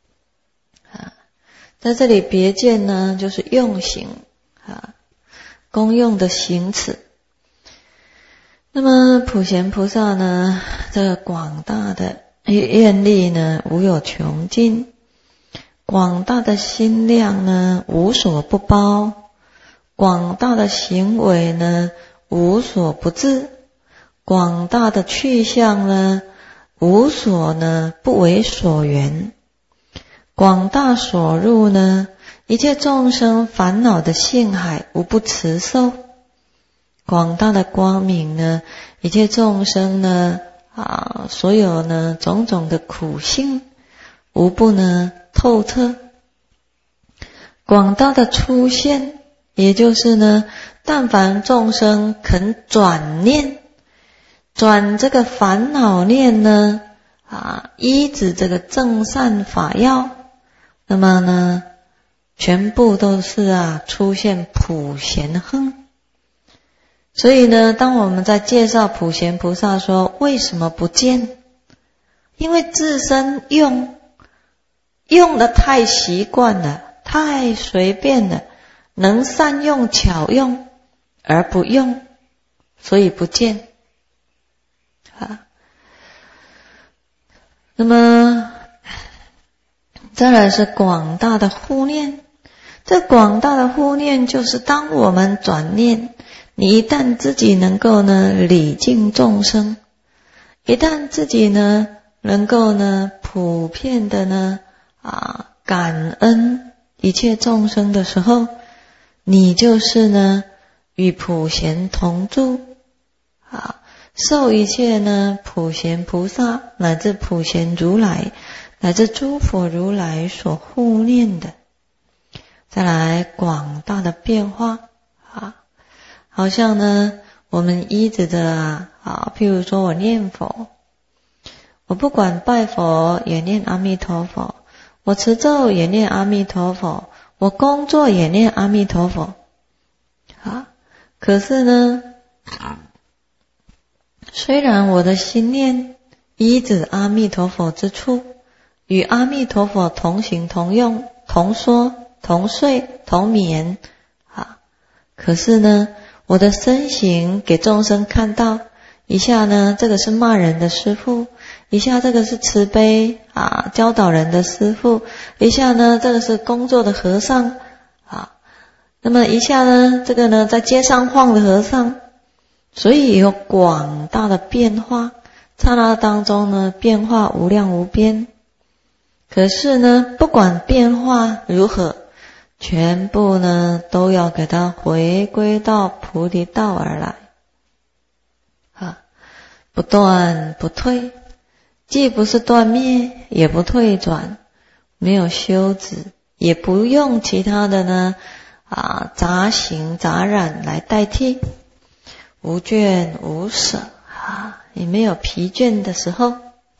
在这里别见呢就是用行功用的行持。那么普贤菩萨呢这个广大的愿力呢无有穷尽，广大的心量呢无所不包，广大的行为呢无所不至，广大的去向呢无所呢不为所缘，广大所入呢一切众生烦恼的性海无不持受，广大的光明呢一切众生呢所有呢种种的苦性无不呢透彻，广大的出现也就是呢但凡众生肯转念，转这个烦恼念呢依止这个正善法要，那么呢全部都是出现普贤亨。所以呢当我们在介绍普贤菩萨说为什么不见，因为自身用的太习惯了，太随便了，能善用巧用而不用，所以不见那么再来是广大的护念，这广大的护念就是当我们转念，你一旦自己能够呢礼敬众生，一旦自己呢能够呢普遍的呢感恩一切众生的时候，你就是呢与普贤同住受一切呢普贤菩萨乃至普贤如来乃至诸佛如来所护念的。再来广大的变化啊，好像呢我们依着的譬如说我念佛，我不管拜佛也念阿弥陀佛，我持咒也念阿弥陀佛，我工作也念阿弥陀佛啊。可是呢，虽然我的心念依止阿弥陀佛之处，与阿弥陀佛同行同用同说同睡同眠啊，可是呢我的身形给众生看到，一下呢这个是骂人的师父，一下这个是慈悲教导人的师父，一下呢这个是工作的和尚啊，那么一下呢这个呢在街上晃的和尚，所以有广大的变化，刹那当中呢变化无量无边。可是呢不管变化如何，全部呢都要给它回归到菩提道而来不断不退，既不是断灭，也不退转，没有休止，也不用其他的呢杂行杂染来代替，无倦无舍也没有疲倦的时候。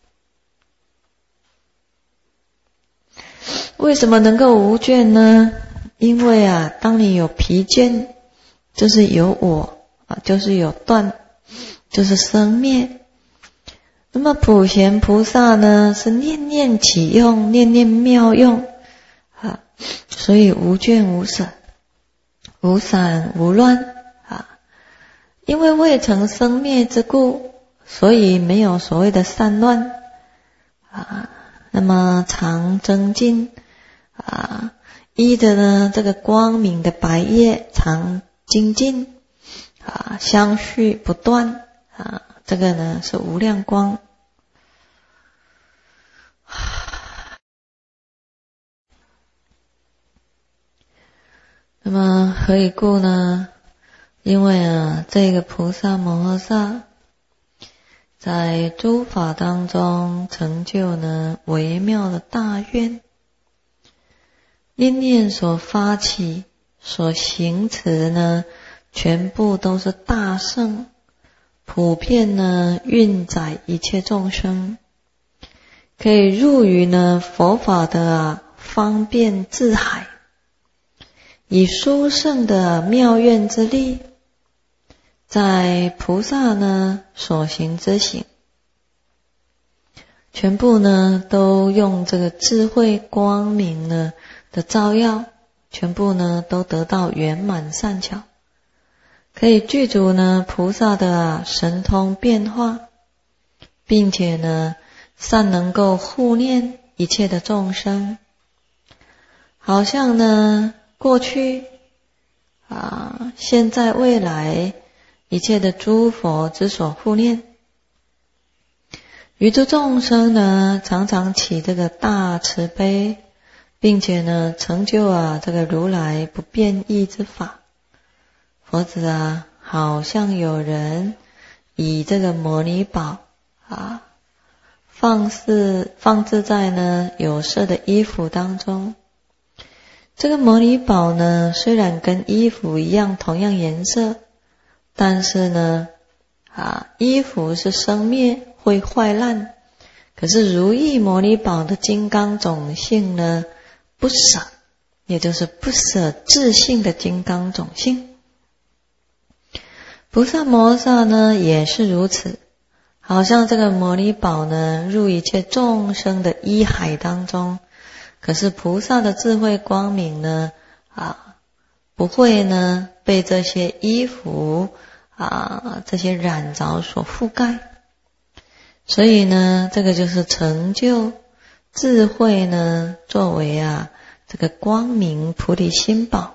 为什么能够无倦呢？因为当你有疲倦，就是有我就是有断，就是生灭。那么普贤菩萨呢，是念念起用，念念妙用所以无倦无舍，无散无乱因为未曾生灭之故，所以没有所谓的散乱那么常增进依着呢这个光明的白叶常精进相续不断这个呢是无量光。那么何以故呢？因为这个菩萨摩诃萨在诸法当中成就呢微妙的大愿，念念所发起所行持呢全部都是大圣，普遍呢运载一切众生，可以入于呢佛法的方便智海，以殊胜的妙愿之力，在菩萨呢所行之行，全部呢都用这个智慧光明呢的照耀，全部呢都得到圆满善巧，可以具足呢菩萨的神通变化，并且呢善能够护念一切的众生，好像呢过去现在未来一切的诸佛之所护念，于诸众生呢常常起这个大慈悲，并且呢成就这个如来不变异之法。佛子好像有人以这个摩尼宝放置在呢有色的衣服当中。这个摩尼宝呢虽然跟衣服一样同样颜色，但是呢衣服是生灭会坏烂，可是如意摩尼宝的金刚种性呢不舍，也就是不舍自性的金刚种性。菩萨摩诃萨呢也是如此，好像这个摩尼宝呢入一切众生的衣海当中，可是菩萨的智慧光明呢不会呢被这些衣服这些染着所覆盖，所以呢这个就是成就智慧呢作为这个光明菩提心宝。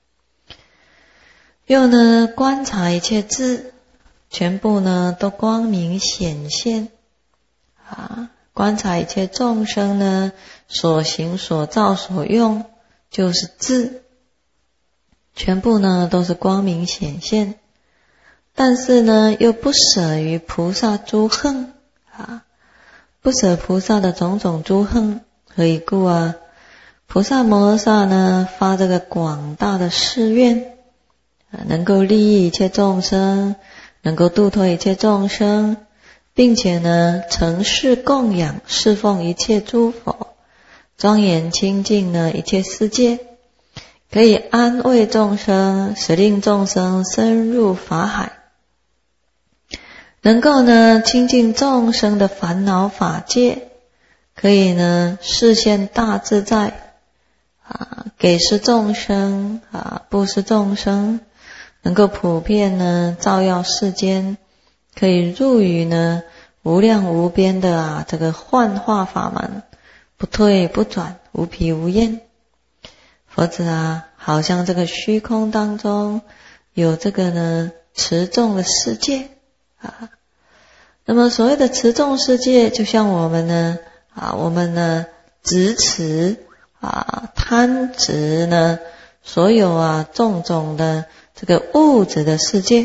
又呢观察一切智，全部呢都光明显现观察一切众生呢所行所造所用就是智，全部呢都是光明显现。 但是呢又不舍于菩萨诸恨不舍菩萨的种种诸恨。何以故菩萨摩诃萨呢发这个广大的誓愿，能够利益一切众生，能够度脱一切众生，并且呢承事供养侍奉一切诸佛，庄严清净呢一切世界，可以安慰众生，使令众生深入法海，能够呢清净众生的烦恼法界，可以呢示现大自在给施众生布施众生，能够普遍呢照耀世间，可以入于呢无量无边的这个幻化法门，不退不转，无疲无厌。佛子好像这个虚空当中有这个呢持众的世界那么所谓的持众世界，就像我们呢执持贪执呢所有种种的这个物质的世界，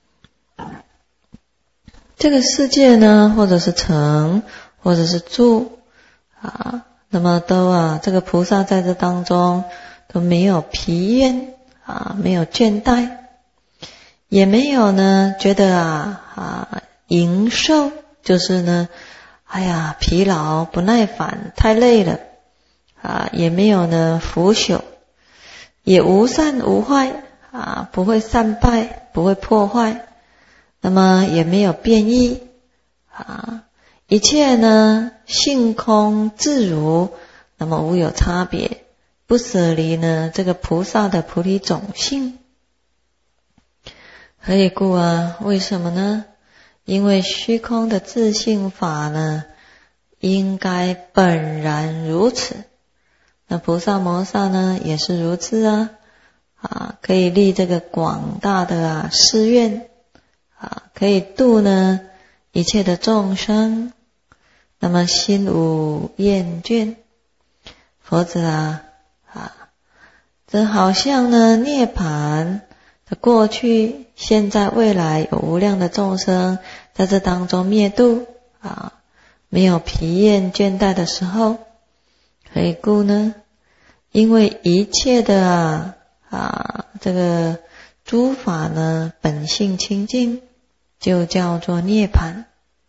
这个世界呢或者是成或者是住那么都这个菩萨在这当中都没有疲厌没有倦怠，也没有呢觉得营受，就是呢疲劳不耐烦太累了也没有呢腐朽，也无善无坏不会散败，不会破坏，那么也没有变异一切呢性空自如，那么无有差别，不舍离呢这个菩萨的菩提种性。何以故为什么呢？因为虚空的自性法呢应该本然如此，那菩萨摩萨呢也是如此可以立这个广大的誓愿可以度呢一切的众生，那么心无厌倦。佛子这好像呢涅槃的过去现在未来有无量的众生在这当中灭度没有疲厌倦怠的时候。何以故呢？因为一切的这个诸法呢本性清净，就叫做涅槃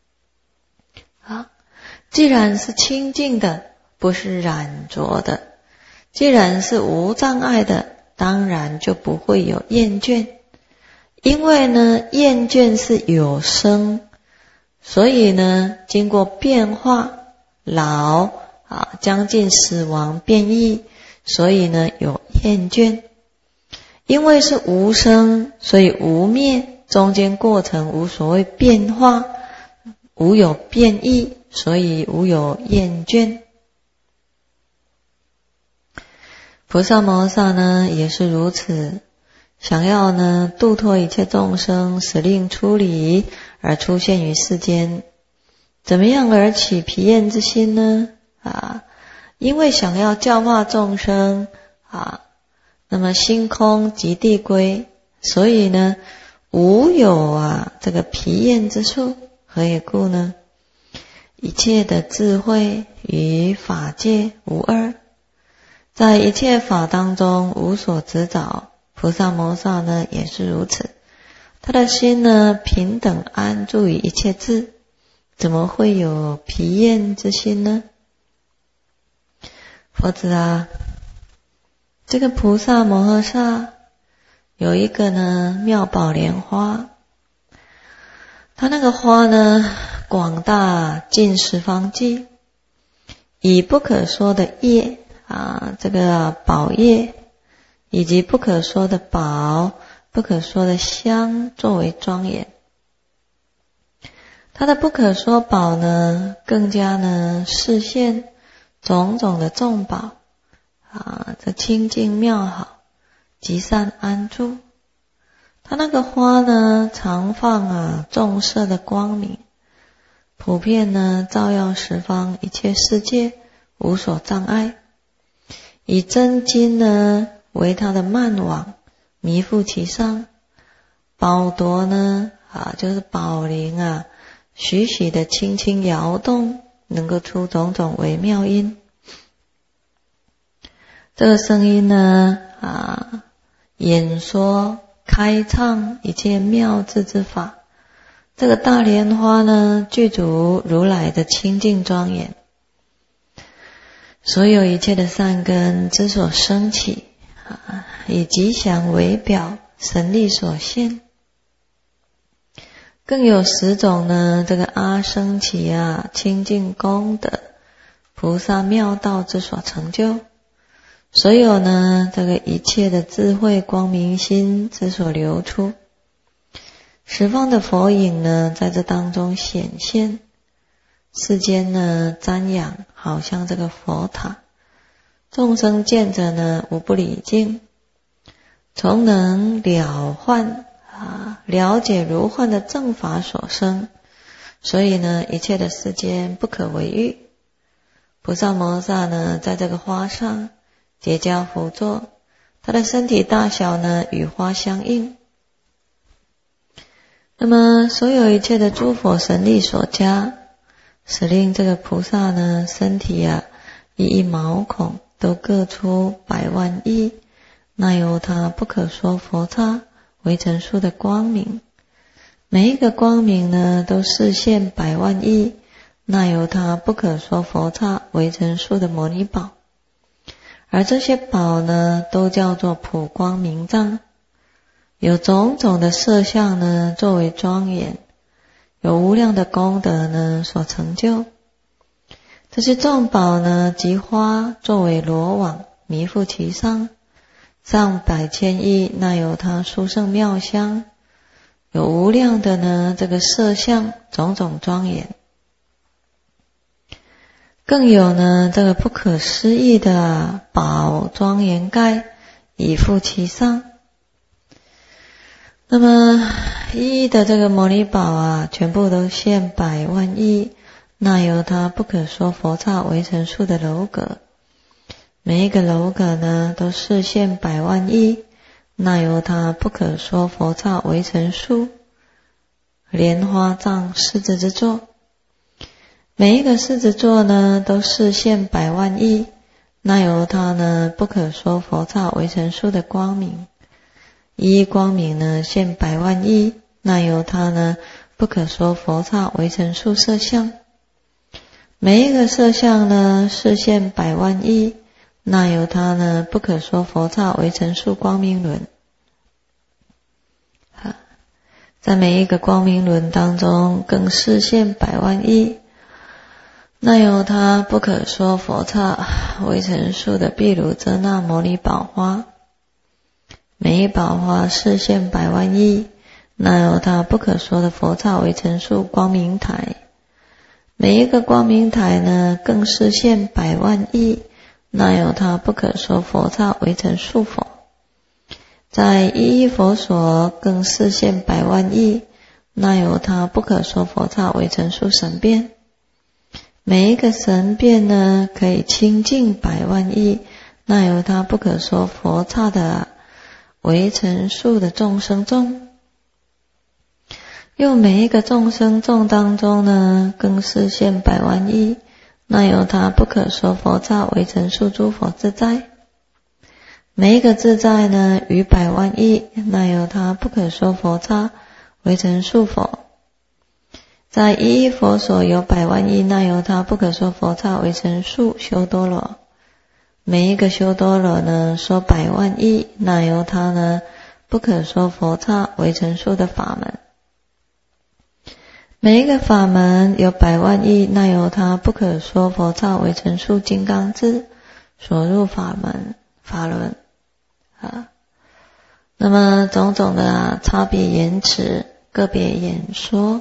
既然是清净的，不是染浊的，既然是无障碍的，当然就不会有厌倦。因为呢厌倦是有生，所以呢经过变化老将近死亡变异，所以呢有厌倦。因为是无生，所以无灭，中间过程无所谓变化，无有变异，所以无有厌倦。菩萨摩萨呢也是如此，想要呢度脱一切众生，使令出离而出现于世间。怎么样而起疲厌之心呢？因为想要教化众生那么心空即地归，所以呢无有这个疲厌之处。何以故呢？一切的智慧与法界无二，在一切法当中无所执着。菩萨摩萨呢也是如此，他的心呢平等安住于一切智，怎么会有疲厌之心呢？佛子这个菩萨摩诃萨有一个呢妙宝莲花，它那个花呢广大尽十方际，以不可说的叶这个宝叶，以及不可说的宝，不可说的香作为庄严。它的不可说宝呢更加呢示现种种的众宝这清净妙好，极善安住。它那个花呢常放众色的光明，普遍呢照耀十方一切世界，无所障碍。以真金呢为它的幔网，弥覆其上， 宝铎呢就是宝铃徐徐的轻轻摇动，能够出种种微妙音。这个声音呢演说开唱一切妙智之法。这个大莲花呢，具足如来的清净庄严，所有一切的善根之所生起以吉祥为表，神力所现。更有10种呢，这个阿僧祇清净功德菩萨妙道之所成就，所有呢这个一切的智慧光明心之所流出。十方的佛影呢，在这当中显现，世间呢瞻仰，好像这个佛塔，众生见着呢无不礼敬，从能了幻了解如幻的正法所生，所以呢一切的世间不可为喻。菩萨摩萨呢在这个花上结跏趺坐，他的身体大小呢与花相应。那么所有一切的诸佛神力所加，使令这个菩萨呢身体一一毛孔都各出100万亿那由他不可说佛刹为成数的光明，每一个光明呢都示现100万亿那由他不可说佛刹为成数的摩尼宝。而这些宝呢都叫做普光明藏，有种种的色相呢作为庄严，有无量的功德呢所成就。这些众宝呢及花作为罗网弥覆其上，上百千亿那由他殊胜妙香，有无量的呢这个色相种种庄严。更有呢这个不可思议的宝庄严盖以覆其上。那么一一的这个摩尼宝全部都现100万亿那由他不可说佛刹为成数的楼阁，每一个楼阁呢都示现100万亿那由他不可说佛刹为成数莲花藏狮子之座，每一个狮子座呢都示现100万亿那由他呢不可说佛刹为成数的光明，一光明呢现100万亿那由他呢不可说佛刹为成数色相，每一个色相呢示现100万亿那由他呢不可说佛刹为成数光明轮。在每一个光明轮当中更示现100万亿那由他不可说佛刹为成数的毗卢遮那摩尼宝花，每一宝花示现100万亿那由他不可说的佛刹为成数光明台，每一个光明台呢更示现100万亿那由他不可说佛刹为成数佛，在一一佛所更示现100万亿那由他不可说佛刹为成数神变，每一个神变呢可以清净100万亿那由他不可说佛刹的为成数的众生众，又每一个众生众当中呢更示现100万亿那由他不可说佛刹为成数诸佛自在，每一个自在呢于100万亿那由他不可说佛刹为成数佛，在一一佛所有100万亿那由他不可说佛刹为成数修多罗，每一个修多罗呢说100万亿那由他呢不可说佛刹为成数的法门，每一个法门有100万亿那由他不可说佛刹为成数金刚智所入法门法轮那么种种的差别言辞个别演说，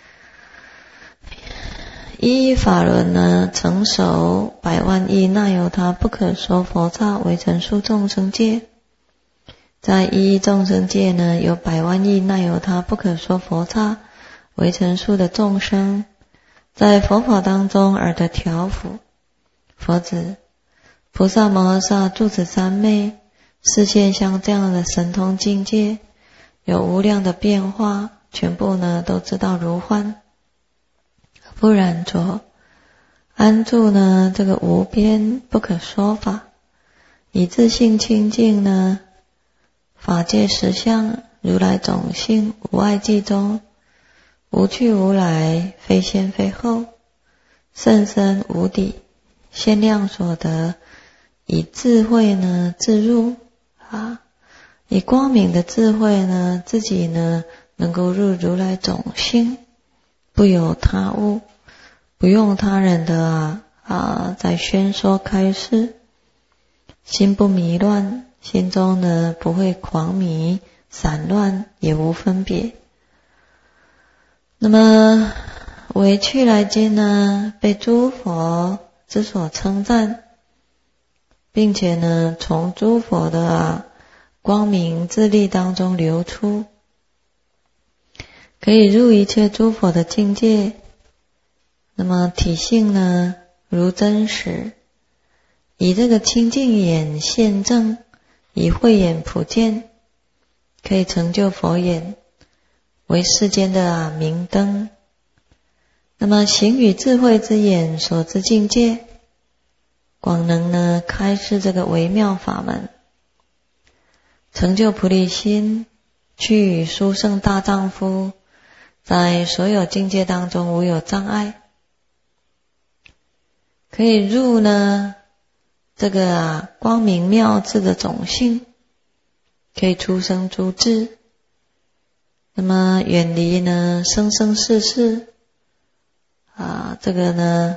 一一法轮呢成熟100万亿那由他不可说佛刹为成数众生界，在一一众生界呢有100万亿那由他不可说佛刹为成数的众生，在佛法当中而得调伏。佛子，菩萨摩诃萨住此三昧，示现像这样的神通境界， 有无量的变化，全部呢都知道如幻。不然着安住呢这个无边不可说法，以自性清净呢，法界实相，如来种性，无碍际中，无去无来，非先非后，甚深无底，限量所得，以智慧呢自入以光明的智慧呢，自己呢能够入如来种性，不有他物，不用他人的在宣说开示，心不迷乱，心中呢不会狂迷散乱，也无分别。那么为去来经呢，被诸佛之所称赞，并且呢从诸佛的光明智力当中流出，可以入一切诸佛的境界。那么体性呢如真实，以这个清净眼现证，以慧眼普见，可以成就佛眼，为世间的明灯。那么行与智慧之眼所知境界，广能呢开示这个微妙法门，成就菩提心，去与殊胜大丈夫，在所有境界当中无有障碍，可以入呢这个光明妙智的种性，可以出生诸智，那么远离呢生生世世这个呢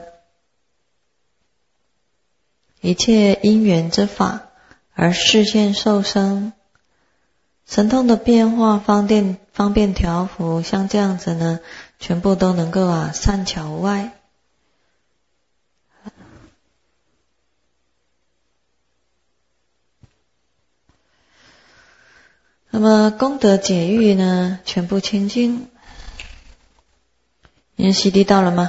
一切因缘之法，而示现受生，神通的变化，方便调伏，像这样子呢，全部都能够善巧无碍。那么功德解欲呢，全部清净。你们洗涤到了吗？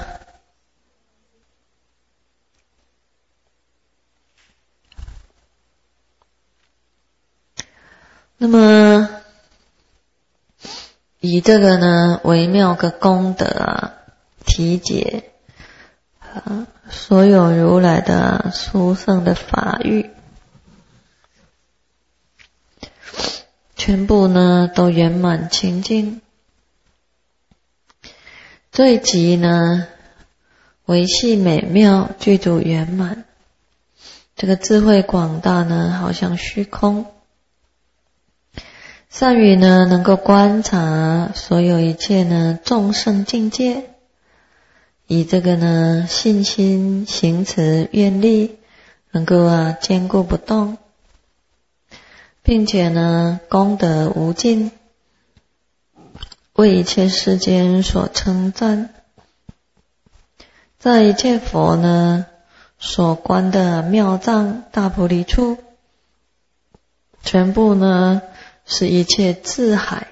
那么以这个呢微妙的功德体解所有如来的殊胜的法欲，全部呢都圆满清净。最极呢维系美妙，具足圆满。这个智慧广大呢，好像虚空。善于呢能够观察所有一切呢众生境界，以这个呢信心行持愿力，能够坚固不动，并且呢功德无尽，为一切世间所称赞。在一切佛呢所观的妙藏大菩提处，全部呢是一切智海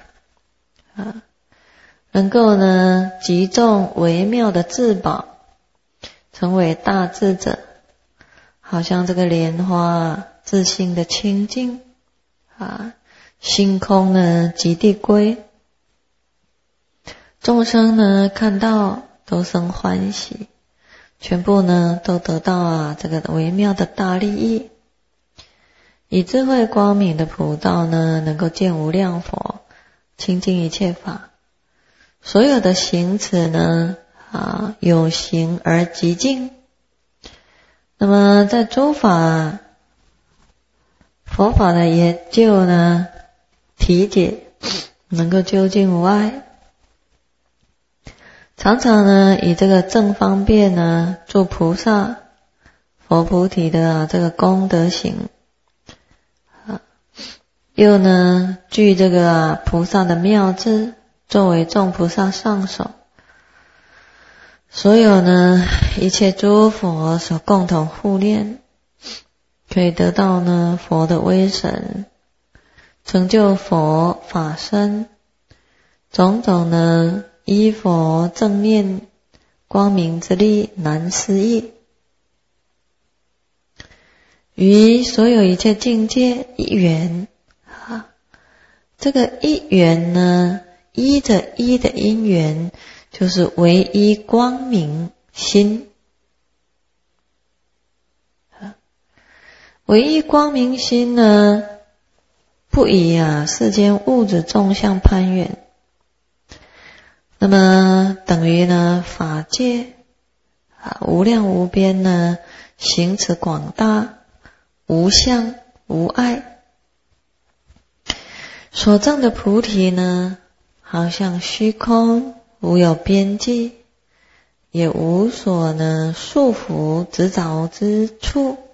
能够呢集中微妙的智宝，成为大智者，好像这个莲花自性的清净星空呢极地归，众生呢看到都生欢喜，全部呢都得到这个微妙的大利益。以智慧光明的普道呢，能够见无量佛，清净一切法。所有的行持呢有行而极净。那么在诸法佛法的研究呢体解，能够究竟无碍。常常呢以这个正方便呢助菩萨佛菩提的这个功德行，又呢具这个菩萨的妙智，作为众菩萨上首。所有呢一切诸佛所共同护念，可以得到呢佛的威神，成就佛法身，种种呢依佛正念光明之力难思议。于所有一切境界一缘这个一缘呢，依着一的因缘，就是唯一光明心。唯一光明心呢，不以世间物质众相攀缘，那么等于呢法界无量无边呢，行持广大，无相无碍，所证的菩提呢，好像虚空，无有边际，也无所呢束缚执着之处。